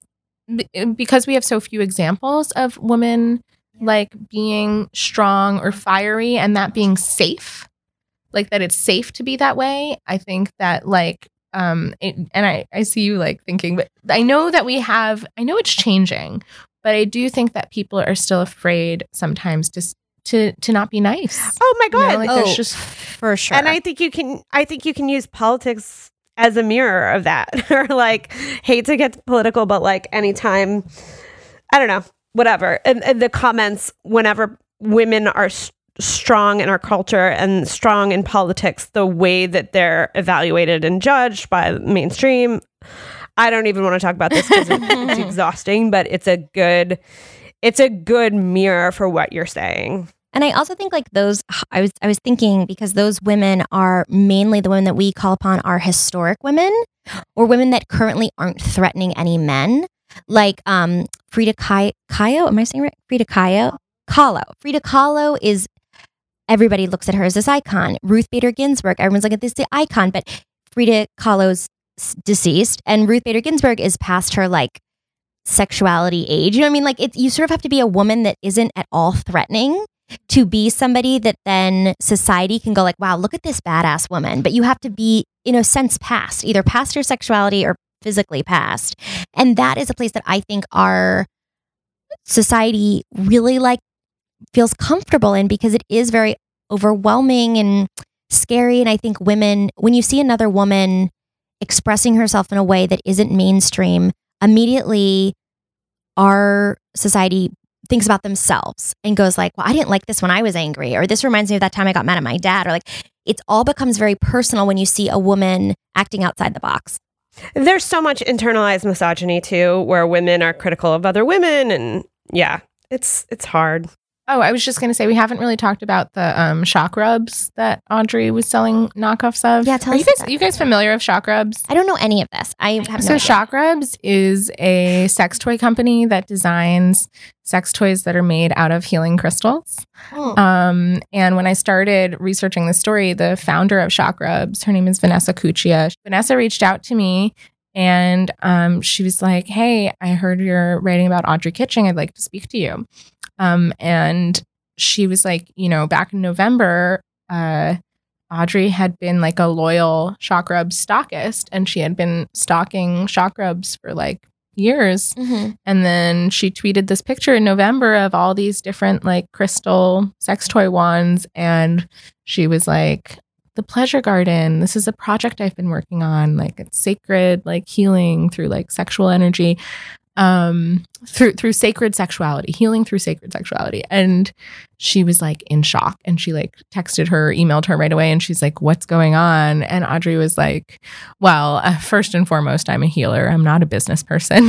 because we have so few examples of women like being strong or fiery and that being safe, like that it's safe to be that way. I think that like, um, it, and I, I see you like thinking, but I know that we have, I know it's changing, but I do think that people are still afraid sometimes to to to not be nice. Oh my God. You know, like oh, there's just for sure. And I think you can, I think you can use politics as a mirror of that or like hate to get political, but like anytime, I don't know, whatever. And, and the comments, whenever women are st- strong in our culture and strong in politics, the way that they're evaluated and judged by mainstream, I don't even want to talk about this because it's, it's exhausting, but it's a good, it's a good mirror for what you're saying. And I also think like those, I was I was thinking because those women are mainly the women that we call upon are historic women or women that currently aren't threatening any men. Like um, Frida Kahlo, am I saying right? Frida Kahlo? Kahlo. Frida Kahlo is, everybody looks at her as this icon. Ruth Bader Ginsburg, everyone's like, this is the icon. But Frida Kahlo's deceased and Ruth Bader Ginsburg is past her like sexuality age. You know what I mean? Like it, you sort of have to be a woman that isn't at all threatening to be somebody that then society can go like, wow, look at this badass woman. But you have to be, in a sense, past, either past your sexuality or physically past. And that is a place that I think our society really like feels comfortable in because it is very overwhelming and scary. And I think women, when you see another woman expressing herself in a way that isn't mainstream, immediately our society thinks about themselves and goes like, well, I didn't like this when I was angry, or this reminds me of that time I got mad at my dad, or like it all becomes very personal when you see a woman acting outside the box. There's so much internalized misogyny too, where women are critical of other women, and yeah, it's it's hard. Oh, I was just going to say, we haven't really talked about the um, shock rubs that Audrey was selling knockoffs of. Yeah, tell Are us you guys, about you guys familiar with shock rubs? I don't know any of this. I have no So idea. Shock Rubs is a sex toy company that designs sex toys that are made out of healing crystals. Oh. Um, and when I started researching the story, the founder of Shock Rubs, her name is Vanessa Cuccia. Vanessa reached out to me and um, she was like, hey, I heard you're writing about Audrey Kitching. I'd like to speak to you. Um, and she was like, you know, back in November, uh, Audrey had been like a loyal Shock Rubs stockist, and she had been stocking Shock Rubs for like years. Mm-hmm. And then she tweeted this picture in November of all these different like crystal sex toy wands. And she was like, the Pleasure Garden, this is a project I've been working on. Like it's sacred, like healing through like sexual energy. um through through sacred sexuality, healing through sacred sexuality. And she was like in shock, and she like texted her, emailed her right away, and she's like, what's going on? And Audrey was like, well, uh, first and foremost, I'm a healer, I'm not a business person.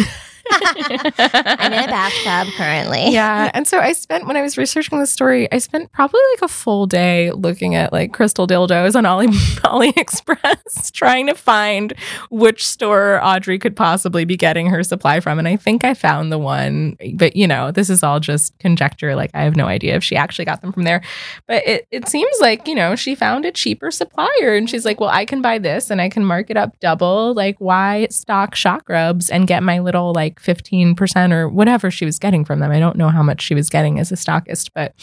I'm in a bathtub currently. Yeah. And so I spent, when I was researching the story, I spent probably like a full day looking at like crystal dildos on Ali, AliExpress, trying to find which store Audrey could possibly be getting her supply from. And I think I found the one, but you know, this is all just conjecture. Like I have no idea if she actually got them from there. But it, it seems like, you know, she found a cheaper supplier and she's like, well, I can buy this and I can mark it up double. Like, why stock shock rubs and get my little like fifteen percent or whatever she was getting from them? I don't know how much she was getting as a stockist, but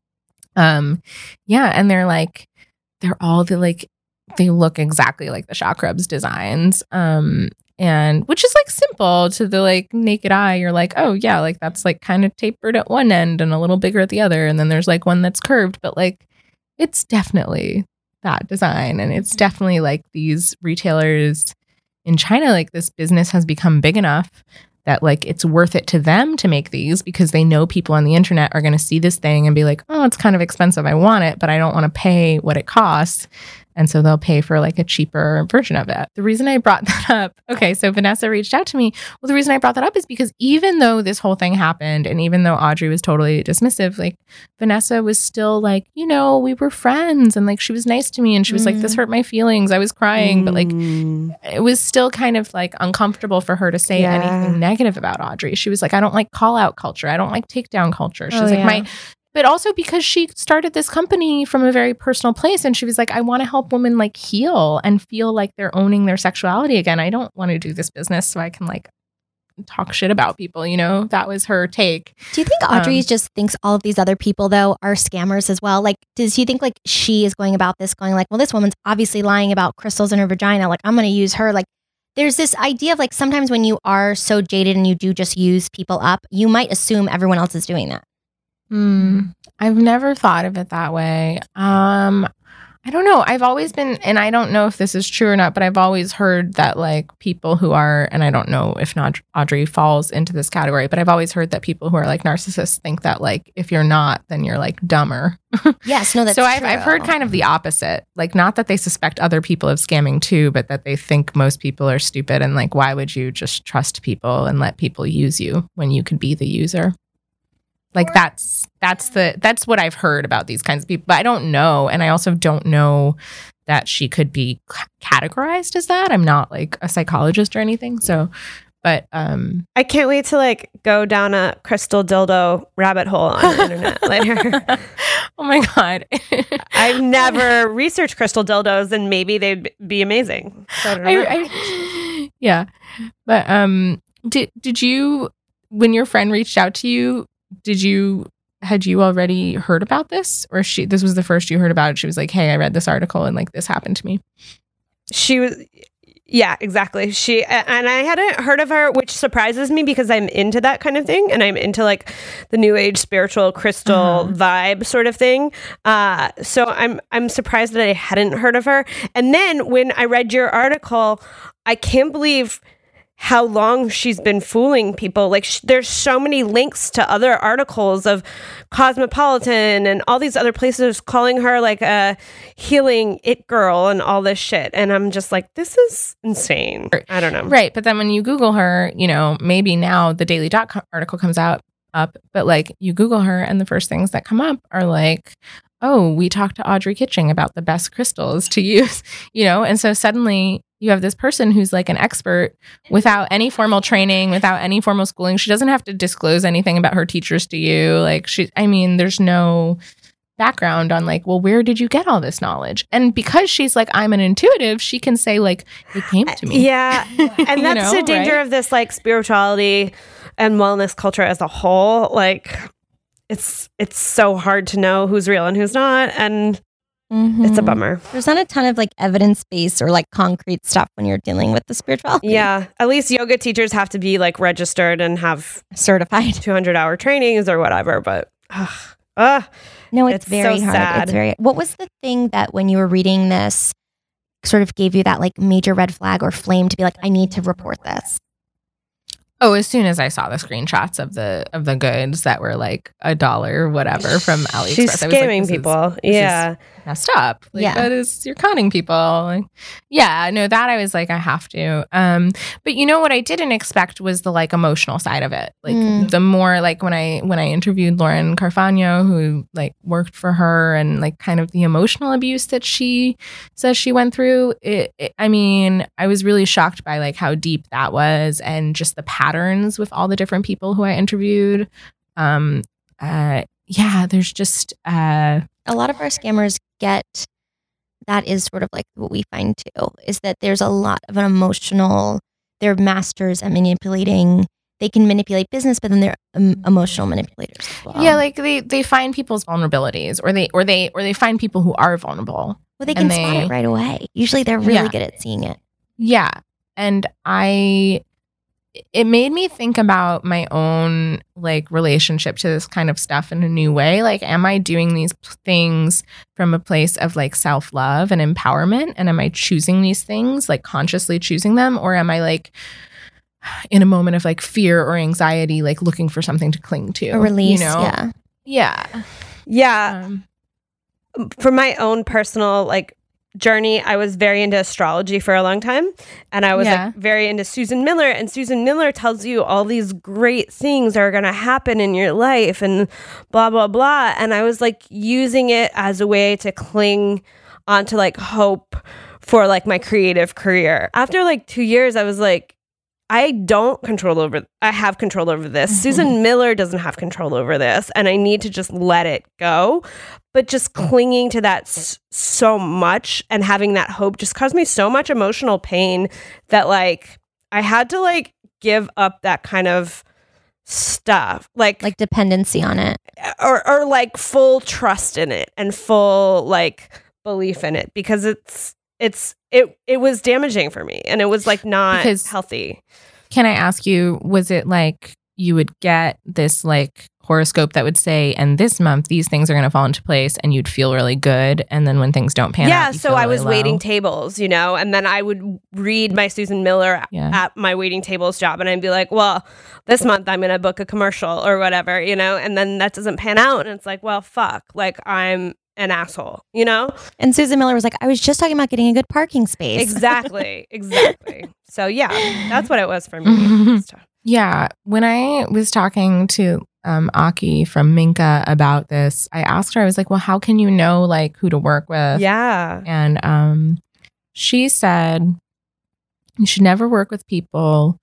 um, yeah. And they're like, they're all the like, they look exactly like the shock rubs designs. Um, and which is like simple to the like naked eye. You're like, oh yeah, like that's like kind of tapered at one end and a little bigger at the other. And then there's like one that's curved, but like it's definitely that design. And it's definitely like these retailers in China, like this business has become big enough that like it's worth it to them to make these because they know people on the internet are going to see this thing and be like, oh, it's kind of expensive. I want it, but I don't want to pay what it costs. And so they'll pay for like a cheaper version of it. The reason I brought that up, okay, so Vanessa reached out to me. Well, the reason I brought that up is because even though this whole thing happened and even though Audrey was totally dismissive, like Vanessa was still like, you know, we were friends and like she was nice to me and she was mm. like, this hurt my feelings. I was crying, mm. but like it was still kind of like uncomfortable for her to say yeah. anything negative about Audrey. She was like, I don't like call out culture. I don't like takedown culture. She's oh, like, yeah. my... But also because she started this company from a very personal place. And she was like, I want to help women like heal and feel like they're owning their sexuality again. I don't want to do this business so I can like talk shit about people. You know, that was her take. Do you think Audrey um, just thinks all of these other people, though, are scammers as well? Like, does he think like she is going about this going like, well, this woman's obviously lying about crystals in her vagina. Like, I'm going to use her. Like, there's this idea of like sometimes when you are so jaded and you do just use people up, you might assume everyone else is doing that. Hmm. I've never thought of it that way. Um, I don't know. I've always been, and I don't know if this is true or not, but I've always heard that like people who are, and I don't know if not Audrey falls into this category, but I've always heard that people who are like narcissists think that like if you're not, then you're like dumber. Yes, no, that's so true. I've I've heard kind of the opposite. Like not that they suspect other people of scamming too, but that they think most people are stupid and like why would you just trust people and let people use you when you could be the user? Like that's that's the that's what I've heard about these kinds of people, but I don't know, and I also don't know that she could be c- categorized as that. I'm not like a psychologist or anything, so. But um, I can't wait to like go down a crystal dildo rabbit hole on the internet later. Oh my god, I've never researched crystal dildos, and maybe they'd be amazing. So I don't know. I, I, yeah, but um, did did you when your friend reached out to you? Did you, had you already heard about this or she, this was the first you heard about it? She was like, hey, I read this article and like this happened to me. She was, yeah, exactly. She, and I hadn't heard of her, which surprises me because I'm into that kind of thing. And I'm into like the new age spiritual crystal uh-huh. vibe sort of thing. Uh, so I'm, I'm surprised that I hadn't heard of her. And then when I read your article, I can't believe how long she's been fooling people. Like sh- there's so many links to other articles of Cosmopolitan and all these other places calling her like a healing it girl and all this shit. And I'm just like, this is insane. I don't know. Right. But then when you Google her, you know, maybe now the Daily Dot co- article comes out up, but like you Google her and the first things that come up are like, oh, we talked to Audrey Kitching about the best crystals to use, you know? And so suddenly you have this person who's like an expert without any formal training, without any formal schooling. She doesn't have to disclose anything about her teachers to you. Like she, I mean, there's no background on like, well, where did you get all this knowledge? And because she's like, I'm an intuitive, she can say like, it came to me. Yeah. And that's know, the danger right? of this like spirituality and wellness culture as a whole. Like it's, it's so hard to know who's real and who's not. And mm-hmm. it's a bummer. There's not a ton of like evidence-based or like concrete stuff when you're dealing with the spirituality. Yeah. At least yoga teachers have to be like registered and have certified two hundred hour trainings or whatever. But ugh, ugh, no, it's, it's very so hard. sad. It's very. What was the thing that when you were reading this sort of gave you that like major red flag or flame to be like, I need to report this? Oh, as soon as I saw the screenshots of the of the goods that were like a dollar, whatever, from AliExpress, she's scamming I was like, people. Is, this yeah, is messed up. Like, yeah, that is you're conning people. Like, yeah, no, that I was like, I have to. Um, but you know what I didn't expect was the like emotional side of it. Like mm. the more like when I when I interviewed Lauren Carfagno, who like worked for her, and like kind of the emotional abuse that she says she went through. It, it, I mean, I was really shocked by like how deep that was, and just the patterns with all the different people who I interviewed. Um, uh, yeah, there's just uh, a lot of our scammers get, that is sort of like what we find too, is that there's a lot of an emotional, they're masters at manipulating. They can manipulate business, but then they're um, emotional manipulators as well. yeah, like they they find people's vulnerabilities, or they or they or they find people who are vulnerable. Well, they can and spot they- it right away. Usually they're really Yeah. good at seeing it. Yeah. And I, it made me think about my own like relationship to this kind of stuff in a new way. Like, am I doing these things from a place of like self-love and empowerment? And am I choosing these things, like consciously choosing them? Or am I like in a moment of like fear or anxiety, like looking for something to cling to? A release, you know? yeah. Yeah. Yeah. Um, For my own personal like journey, I was very into astrology for a long time, and I was Yeah. like very into Susan Miller, and Susan Miller tells you all these great things are going to happen in your life and blah blah blah, and I was like using it as a way to cling onto like hope for like my creative career. After like two years I was like, I don't control over, I have control over this. Susan Miller doesn't have control over this, and I need to just let it go. But just clinging to that s- so much and having that hope just caused me so much emotional pain that like I had to like give up that kind of stuff. Like, Like dependency on it. or, or like full trust in it and full like belief in it, because it's, it's, it, it was damaging for me, and it was like not Because- healthy. Can I ask you, was it like you would get this like horoscope that would say, and this month these things are going to fall into place, and you'd feel really good, and then when things don't pan Yeah, out, you so feel I really was low? waiting tables, you know, and then I would read my Susan Miller Yeah. at my waiting tables job, and I'd be like, well, this month I'm going to book a commercial or whatever, you know, and then that doesn't pan out, and it's like, well, fuck, like I'm an asshole, you know? And Susan Miller was like, I was just talking about getting a good parking space. Exactly, exactly. So yeah, that's what it was for me. Yeah, when I was talking to um, Aki from Minka about this, I asked her, I was like, well, how can you know like who to work with? Yeah. And um, she said, you should never work with people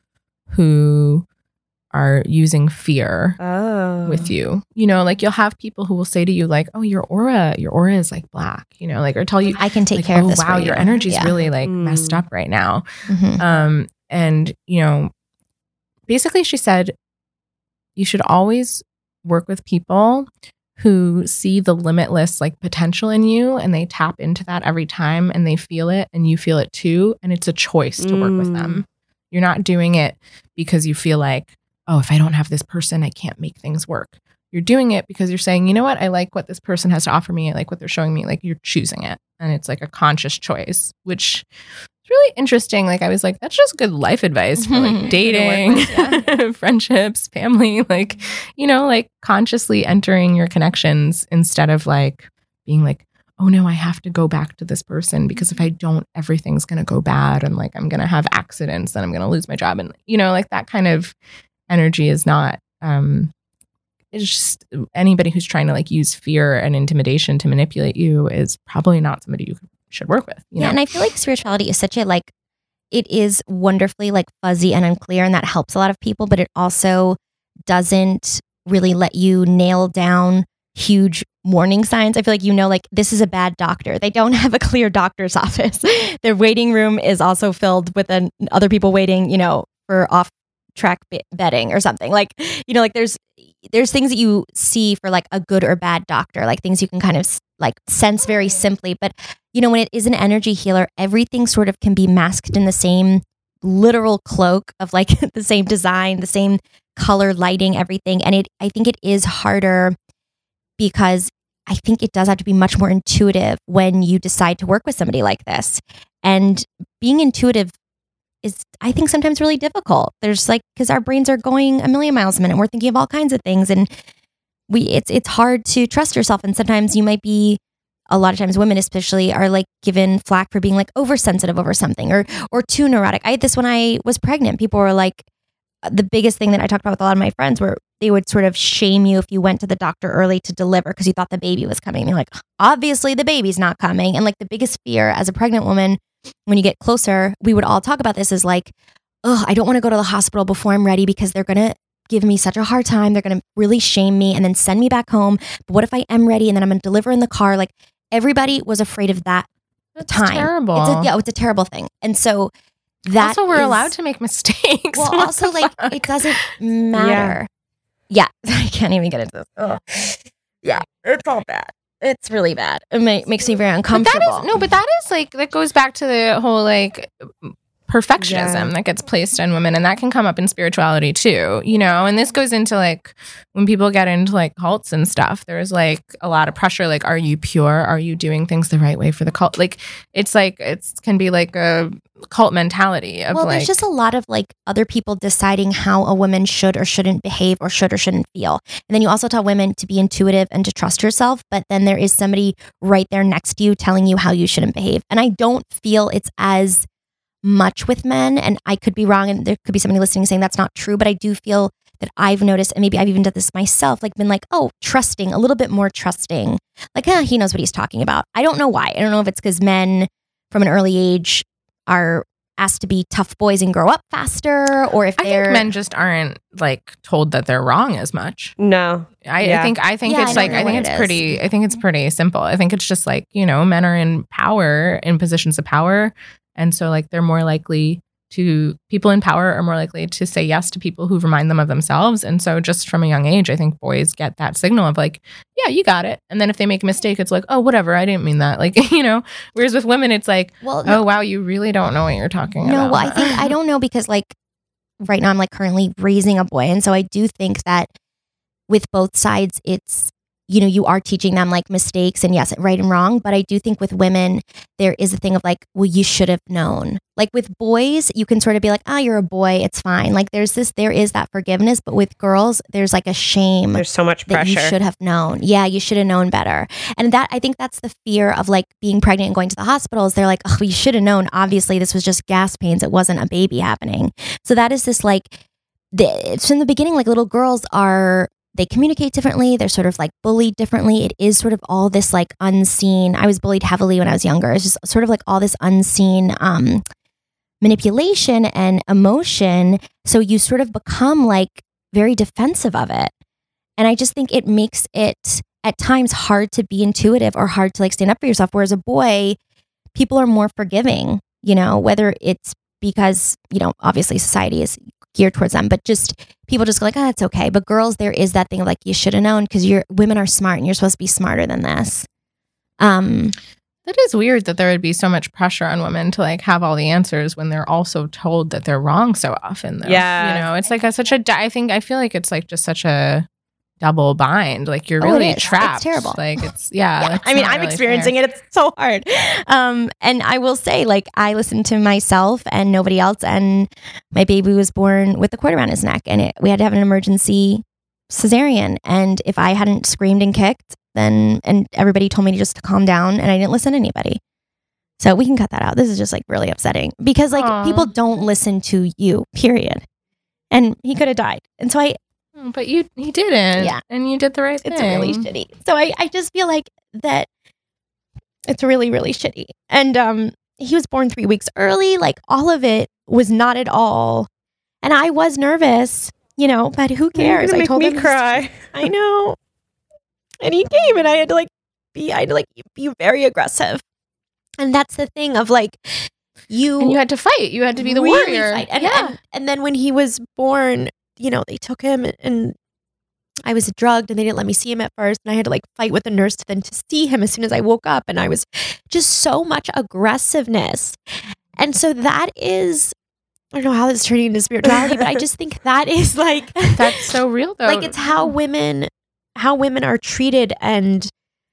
who are using fear Oh. with you. You know, like you'll have people who will say to you like, oh, your aura, your aura is like black, you know, like, or tell you, I can take like, care oh, of this. wow, for you. your energy's Yeah. really like Mm. messed up right now. Mhm. Um, and, you know, basically she said, you should always work with people who see the limitless like potential in you, and they tap into that every time, and they feel it, and you feel it too. And it's a choice to work with Mm. them. You're not doing it because you feel like, oh, if I don't have this person, I can't make things work. You're doing it because you're saying, you know what? I like what this person has to offer me. I like what they're showing me. Like, you're choosing it. And it's like a conscious choice, which is really interesting. Like, I was like, that's just good life advice for like dating, with, friendships, family, like, you know, like consciously entering your connections instead of like being like, oh no, I have to go back to this person because if I don't, everything's going to go bad. And like, I'm going to have accidents, then I'm going to lose my job. And, you know, like that kind of energy is not, um, it's just anybody who's trying to like use fear and intimidation to manipulate you is probably not somebody you should work with. You Yeah, know? and I feel like spirituality is such a like, it is wonderfully like fuzzy and unclear, and that helps a lot of people, but it also doesn't really let you nail down huge warning signs. I feel like, you know, like this is a bad doctor. They don't have a clear doctor's office. Their waiting room is also filled with an, other people waiting, you know, for off track be- betting or something. Like, you know, like there's there's things that you see for like a good or bad doctor, like things you can kind of s- like sense very simply. But, you know, when it is an energy healer, everything sort of can be masked in the same literal cloak of like the same design, the same color, lighting, everything. And it, I think it is harder because I think it does have to be much more intuitive when you decide to work with somebody like this. And being intuitive is, I think, sometimes really difficult. There's like, because our brains are going a million miles a minute. We're thinking of all kinds of things, and we it's it's hard to trust yourself. And sometimes you might be, a lot of times women especially are like given flack for being like oversensitive over something or or too neurotic. I had this when I was pregnant. People were like, the biggest thing that I talked about with a lot of my friends were they would sort of shame you if you went to the doctor early to deliver because you thought the baby was coming. They're like, obviously the baby's not coming. And like the biggest fear as a pregnant woman, when you get closer, we would all talk about this is like, oh, I don't want to go to the hospital before I'm ready because they're going to give me such a hard time. They're going to really shame me and then send me back home. But what if I am ready and then I'm going to deliver in the car? Like everybody was afraid of that That's time. terrible. It's a, yeah, it's a terrible thing. And so that also, we're is- allowed to make mistakes. Well, What also the like fuck? it doesn't matter. Yeah. I can't even get into this. Ugh. Yeah, it's all bad. It's really bad. It ma- makes me very But uncomfortable. that is no, but that is like that goes back to the whole like perfectionism Yeah. that gets placed on women, and that can come up in spirituality too, you know. And this goes into like when people get into like cults and stuff. There's like a lot of pressure. Like, are you pure? Are you doing things the right way for the cult? Like, it's like it's can be like a cult mentality of well, like there's just a lot of like other people deciding how a woman should or shouldn't behave or should or shouldn't feel. And then you also tell women to be intuitive and to trust yourself, but then there is somebody right there next to you telling you how you shouldn't behave. And I don't feel it's as much with men, and I could be wrong, and there could be somebody listening saying that's not true, but I do feel that I've noticed, and maybe I've even done this myself, like been like, oh, trusting, a little bit more trusting. Like, eh, he knows what he's talking about. I don't know why. I don't know if it's because men from an early age are asked to be tough boys and grow up faster, or if I they're think men just aren't like told that they're wrong as much. No. I, Yeah. I think I think Yeah, I it's don't like know I think what it's it is. pretty I think it's pretty simple. I think it's just like, you know, men are in power, in positions of power, and so like they're more likely to people in power are more likely to say yes to people who remind them of themselves. And so just from a young age, I think boys get that signal of like, yeah, you got it. And then if they make a mistake, it's like, oh, whatever, I didn't mean that. Like, you know, whereas with women, it's like, well, oh, wow, you really don't know what you're talking no, about. well, I think I don't know because like right now I'm like currently raising a boy, and so I do think that with both sides, it's you know you are teaching them like mistakes and yes, right and wrong. But I do think with women there is a thing of like, well, you should have known. Like with boys, you can sort of be like, ah, oh, you're a boy, it's fine. Like there's this, there is that forgiveness, but with girls, there's like a shame. There's so much That pressure. you should have known. Yeah, you should have known better. And that I think that's the fear of like being pregnant and going to the hospitals. They're like, oh, you should have known. Obviously, this was just gas pains. It wasn't a baby happening. So that is this like, the, it's in the beginning, like little girls are, they communicate differently. They're sort of like bullied differently. It is sort of all this like unseen. I was bullied heavily when I was younger. It's just sort of like all this unseen um, manipulation and emotion. So you sort of become like very defensive of it. And I just think it makes it at times hard to be intuitive or hard to like stand up for yourself. Whereas a boy, people are more forgiving, you know, whether it's because, you know, obviously society is geared towards them, but just people just go like, oh, it's okay. But girls, there is that thing of like, you should have known because you're women are smart and you're supposed to be smarter than this. Um, That is weird that there would be so much pressure on women to like have all the answers when they're also told that they're wrong so often. Though. Yeah. You know, it's like a, such a, I think, I feel like it's like just such a double bind. Like you're Oh, it really is. It's trapped. terrible. Like it's, yeah. Yeah, it's I mean, not I'm really experiencing fair. it. It's so hard. Um, and I will say, like, I listened to myself and nobody else, and my baby was born with a cord around his neck, and it, we had to have an emergency cesarean. And if I hadn't screamed and kicked, then and everybody told me to just to calm down, and I didn't listen to anybody. So we can cut that out. This is just like really upsetting because like Aw. people don't listen to you. Period. And he could have died. And so I, Oh, but you, he didn't. Yeah. And you did the right it's thing. really shitty. So I, I just feel like that it's really, really shitty. And um, he was born three weeks early. Like all of it was not at all. And I was nervous, you know, but who cares? You're gonna I make told me him, cry. I know. And he came and I had to like be, I had to like be very aggressive. And that's the thing of like, you, And you had to fight. You had to be the really warrior. fight. And, yeah. and, and then when he was born, you know, they took him and I was drugged and they didn't let me see him at first. And I had to like fight with the nurse to then to see him as soon as I woke up. And I was just so much aggressiveness. And so that is, I don't know how this is turning into spirituality, but I just think that is like, That's so real though. like it's how women, how women are treated, and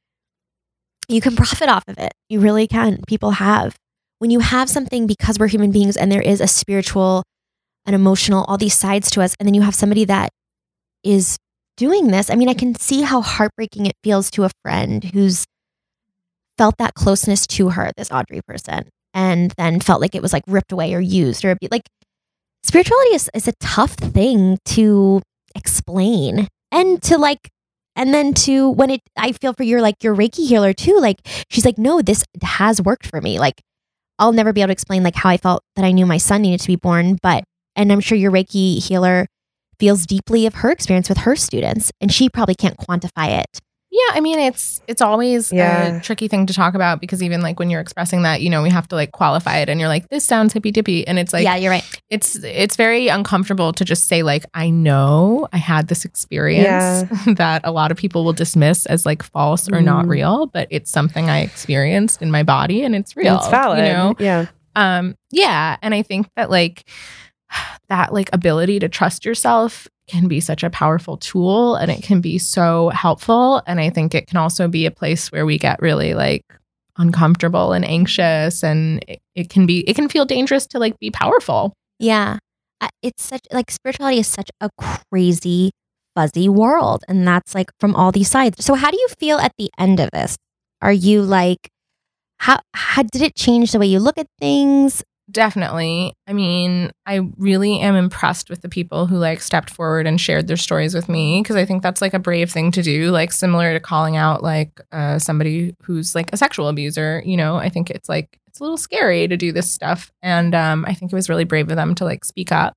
you can profit off of it. You really can. People have. When you have something, because we're human beings and there is a spiritual, an emotional, all these sides to us, and then you have somebody that is doing this. I mean, I can see how heartbreaking it feels to a friend who's felt that closeness to her, this Audrey person, and then felt like it was like ripped away or used or like spirituality is, is a tough thing to explain and to like, and then to when it, I feel for your like your Reiki healer too. Like she's like, no, this has worked for me. Like I'll never be able to explain like how I felt that I knew my son needed to be born, but, and I'm sure your Reiki healer feels deeply of her experience with her students, and she probably can't quantify it. Yeah, I mean, it's it's always Yeah. a tricky thing to talk about because even like when you're expressing that, you know, we have to like qualify it, and you're like, this sounds hippy dippy, and it's like, yeah, you're right. it's it's very uncomfortable to just say like, I know I had this experience Yeah. that a lot of people will dismiss as like false or not Mm. real, but it's something I experienced in my body, and it's real. It's valid. You know? Yeah. Um, yeah, and I think that like that like ability to trust yourself can be such a powerful tool, and it can be so helpful. And I think it can also be a place where we get really like uncomfortable and anxious, and it, it can be it can feel dangerous to like be powerful. Yeah. I- It's such like spirituality is such a crazy, fuzzy world. And that's like from all these sides. So how do you feel at the end of this? Are you like, how, how did it change the way you look at things? Definitely. I mean, I really am impressed with the people who like stepped forward and shared their stories with me, because I think that's like a brave thing to do, like similar to calling out like uh, somebody who's like a sexual abuser. You know, I think it's like it's a little scary to do this stuff, and um, I think it was really brave of them to like speak up.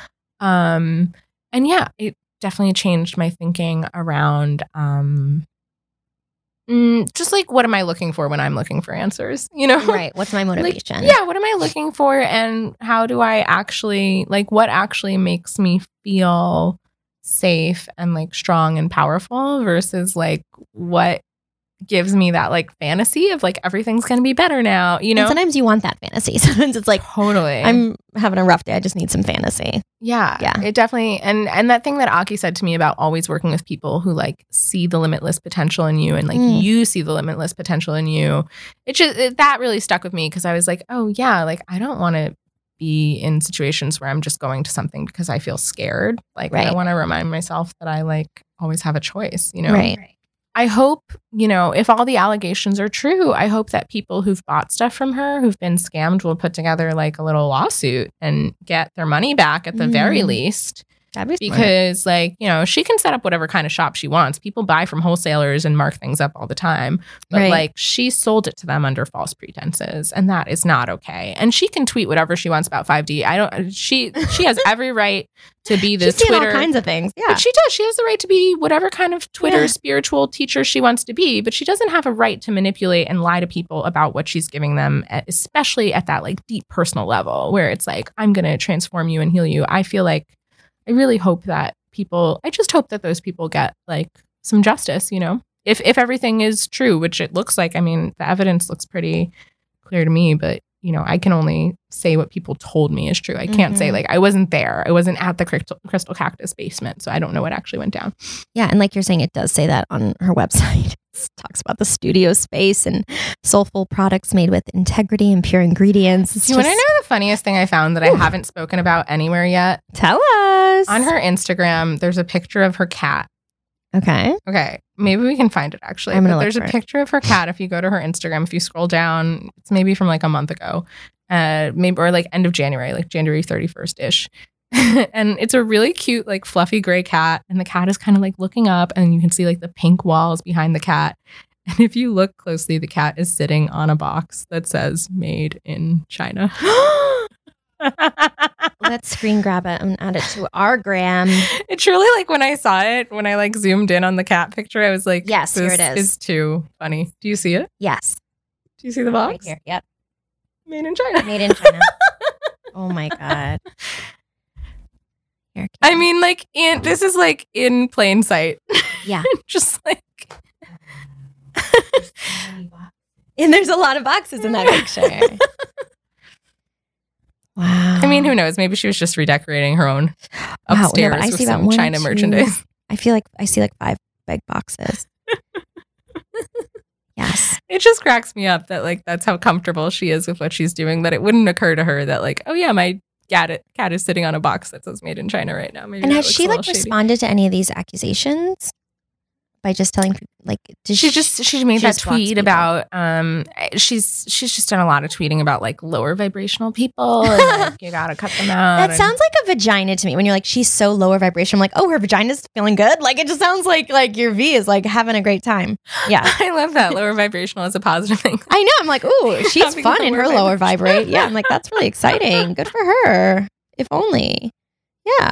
Um, and yeah, it definitely changed my thinking around um, mm, just like what am I looking for when I'm looking for answers? You know, Right. What's my Like, motivation? yeah, what am I looking for, and how do I actually like what actually makes me feel safe and like strong and powerful versus like what gives me that like fantasy of like everything's gonna be better now, you know? And sometimes you want that fantasy. Sometimes it's like, Totally. I'm having a rough day. I just need some fantasy. Yeah, Yeah. it definitely, and and that thing that Aki said to me about always working with people who like see the limitless potential in you, and like Mm. you see the limitless potential in you, it just it, that really stuck with me, because I was like, oh yeah, like I don't want to be in situations where I'm just going to something because I feel scared. Like I Right. want to remind myself that I like always have a choice. You know, Right. I hope, you know, if all the allegations are true, I hope that people who've bought stuff from her, who've been scammed, will put together like a little lawsuit and get their money back at the very Mm. least. That'd be smart. Because, like, you know, she can set up whatever kind of shop she wants. People buy from wholesalers and mark things up all the time. But, Right. like, she sold it to them under false pretenses, and that is not okay. And she can tweet whatever she wants about five D. I don't, she, she has every right to be this She's seen Twitter. all kinds of things. Yeah. But she does. She has the right to be whatever kind of Twitter Yeah. spiritual teacher she wants to be. But she doesn't have a right to manipulate and lie to people about what she's giving them, e- especially at that like deep personal level where it's like, I'm going to transform you and heal you. I feel like, I really hope that people, I just hope that those people get like some justice, you know, if, if everything is true, which it looks like. I mean, the evidence looks pretty clear to me, but you know, I can only say what people told me is true. I can't say Mhm. like I wasn't there. I wasn't at the crystal, crystal cactus basement, so I don't know what actually went down. Yeah, and like you're saying, it does say that on her website. It talks about the studio space and soulful products made with integrity and pure ingredients. It's You want to just- know the funniest thing I found that I haven't spoken about anywhere yet? Tell us. On her Instagram, there's a picture of her cat. Okay. Okay, maybe we can find it actually. I'm gonna But look there's a for it. picture of her cat. If you go to her Instagram, if you scroll down, it's maybe from like a month ago, uh, maybe or like end of January, like January thirty-first ish. And it's a really cute, like fluffy gray cat, and the cat is kind of like looking up, and you can see like the pink walls behind the cat. And if you look closely, the cat is sitting on a box that says "Made in China." Let's screen grab it and add it to our gram. It's really like when I saw it, when I like zoomed in on the cat picture, I was like, Yes, here this it is. is too funny. Do you see it? Yes. Do you see the box? Right here. Yep. Made in China. Made in China. Oh my God. Here, I mean, like, in this is like in plain sight. yeah. Just like, And there's a lot of boxes in that picture. Wow. I mean, who knows? Maybe she was just redecorating her own Wow, no, upstairs but I with see about some one, China two- merchandise. I feel like I see like five big boxes. Yes. It just cracks me up that like that's how comfortable she is with what she's doing. That it wouldn't occur to her that like, oh yeah, my cat cat is sitting on a box that says "Made in China" right now. Maybe And that has looks she a like little shady. responded to any of these accusations by just telling people like did She just she made she that just wants tweet people. about um she's she's just done a lot of tweeting about like lower vibrational people and like you gotta cut them out. That and- sounds like a vagina to me when you're like she's so lower vibration. I'm like, oh, her vagina's feeling good. Like it just sounds like like your V is like having a great time. Yeah. I love that lower vibrational is a positive thing. I know. I'm like, ooh, she's Having fun in lower her lower vibration. vibrate. Yeah. I'm like, that's really exciting. Good for her. If only. Yeah.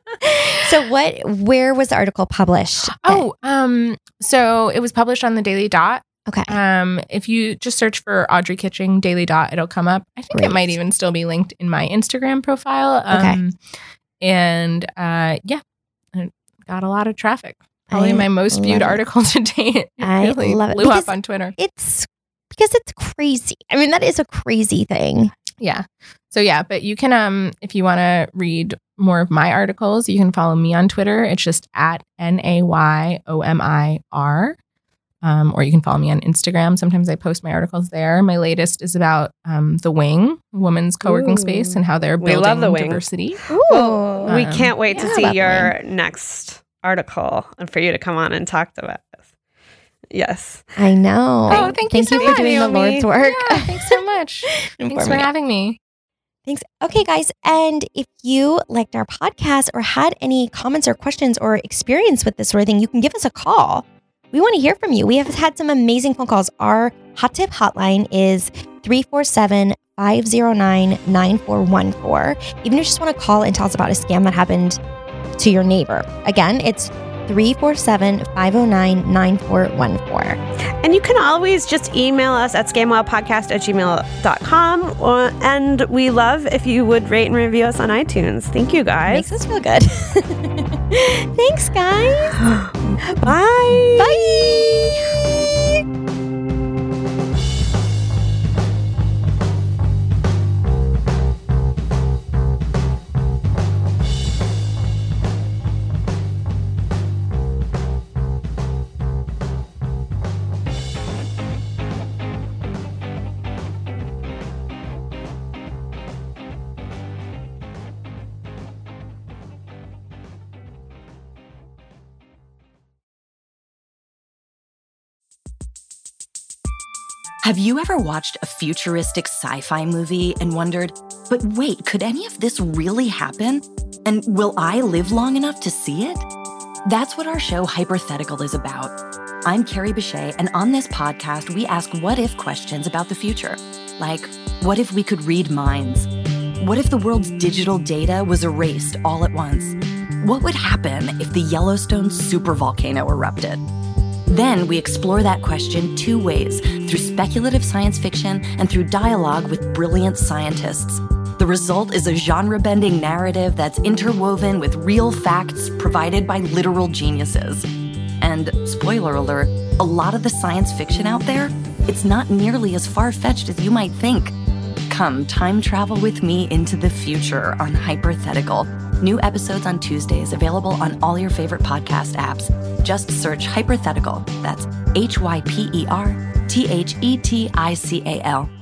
So what, where was the article published? Oh, um, so it was published on the Daily Dot. Okay. Um, if you just search for Audrey Kitching Daily Dot, it'll come up. I think Great. it might even still be linked in my Instagram profile. Okay. Um, and uh, yeah, it got a lot of traffic. Probably I my most viewed love it. article to date. It I really love it. blew Because up on Twitter. It's because it's crazy. I mean, that is a crazy thing. Yeah. So yeah, but you can, um, if you want to read more of my articles, you can follow me on Twitter. It's just at N A Y O M I R. Um, or you can follow me on Instagram. Sometimes I post my articles there. My latest is about um, The Wing, women's co-working Ooh. space, and how they're We building love The Wing. diversity. Well, we Um, can't wait to yeah, see about your next article and for you to come on and talk about this. Yes. I know. Oh, thank you Thank so you for much, doing the Naomi. Lord's work. Yeah, thanks so much. Thanks for Informative. having me. Thanks. Okay, guys. And if you liked our podcast or had any comments or questions or experience with this sort of thing, you can give us a call. We want to hear from you. We have had some amazing phone calls. Our hot tip hotline is three four seven, five zero nine, nine four one four. Even if you just want to call and tell us about a scam that happened to your neighbor. Again, it's three four seven, five zero nine, nine four one four. And you can always just email us at scamwellpodcast at gmail dot com. Or, and we love if you would rate and review us on iTunes. Thank you, guys. Makes us feel good. Thanks, guys. Bye. Bye. Have you ever watched a futuristic sci-fi movie and wondered, but wait, could any of this really happen? And will I live long enough to see it? That's what our show Hypothetical is about. I'm Carrie Bechet, and on this podcast, we ask what-if questions about the future. Like, what if we could read minds? What if the world's digital data was erased all at once? What would happen if the Yellowstone supervolcano erupted? Then we explore that question two ways, through speculative science fiction and through dialogue with brilliant scientists. The result is a genre-bending narrative that's interwoven with real facts provided by literal geniuses. And, spoiler alert, a lot of the science fiction out there, it's not nearly as far-fetched as you might think. Come time travel with me into the future on Hypothetical. New episodes on Tuesdays, available on all your favorite podcast apps. Just search Hypothetical. That's H Y P E R T H E T I C A L.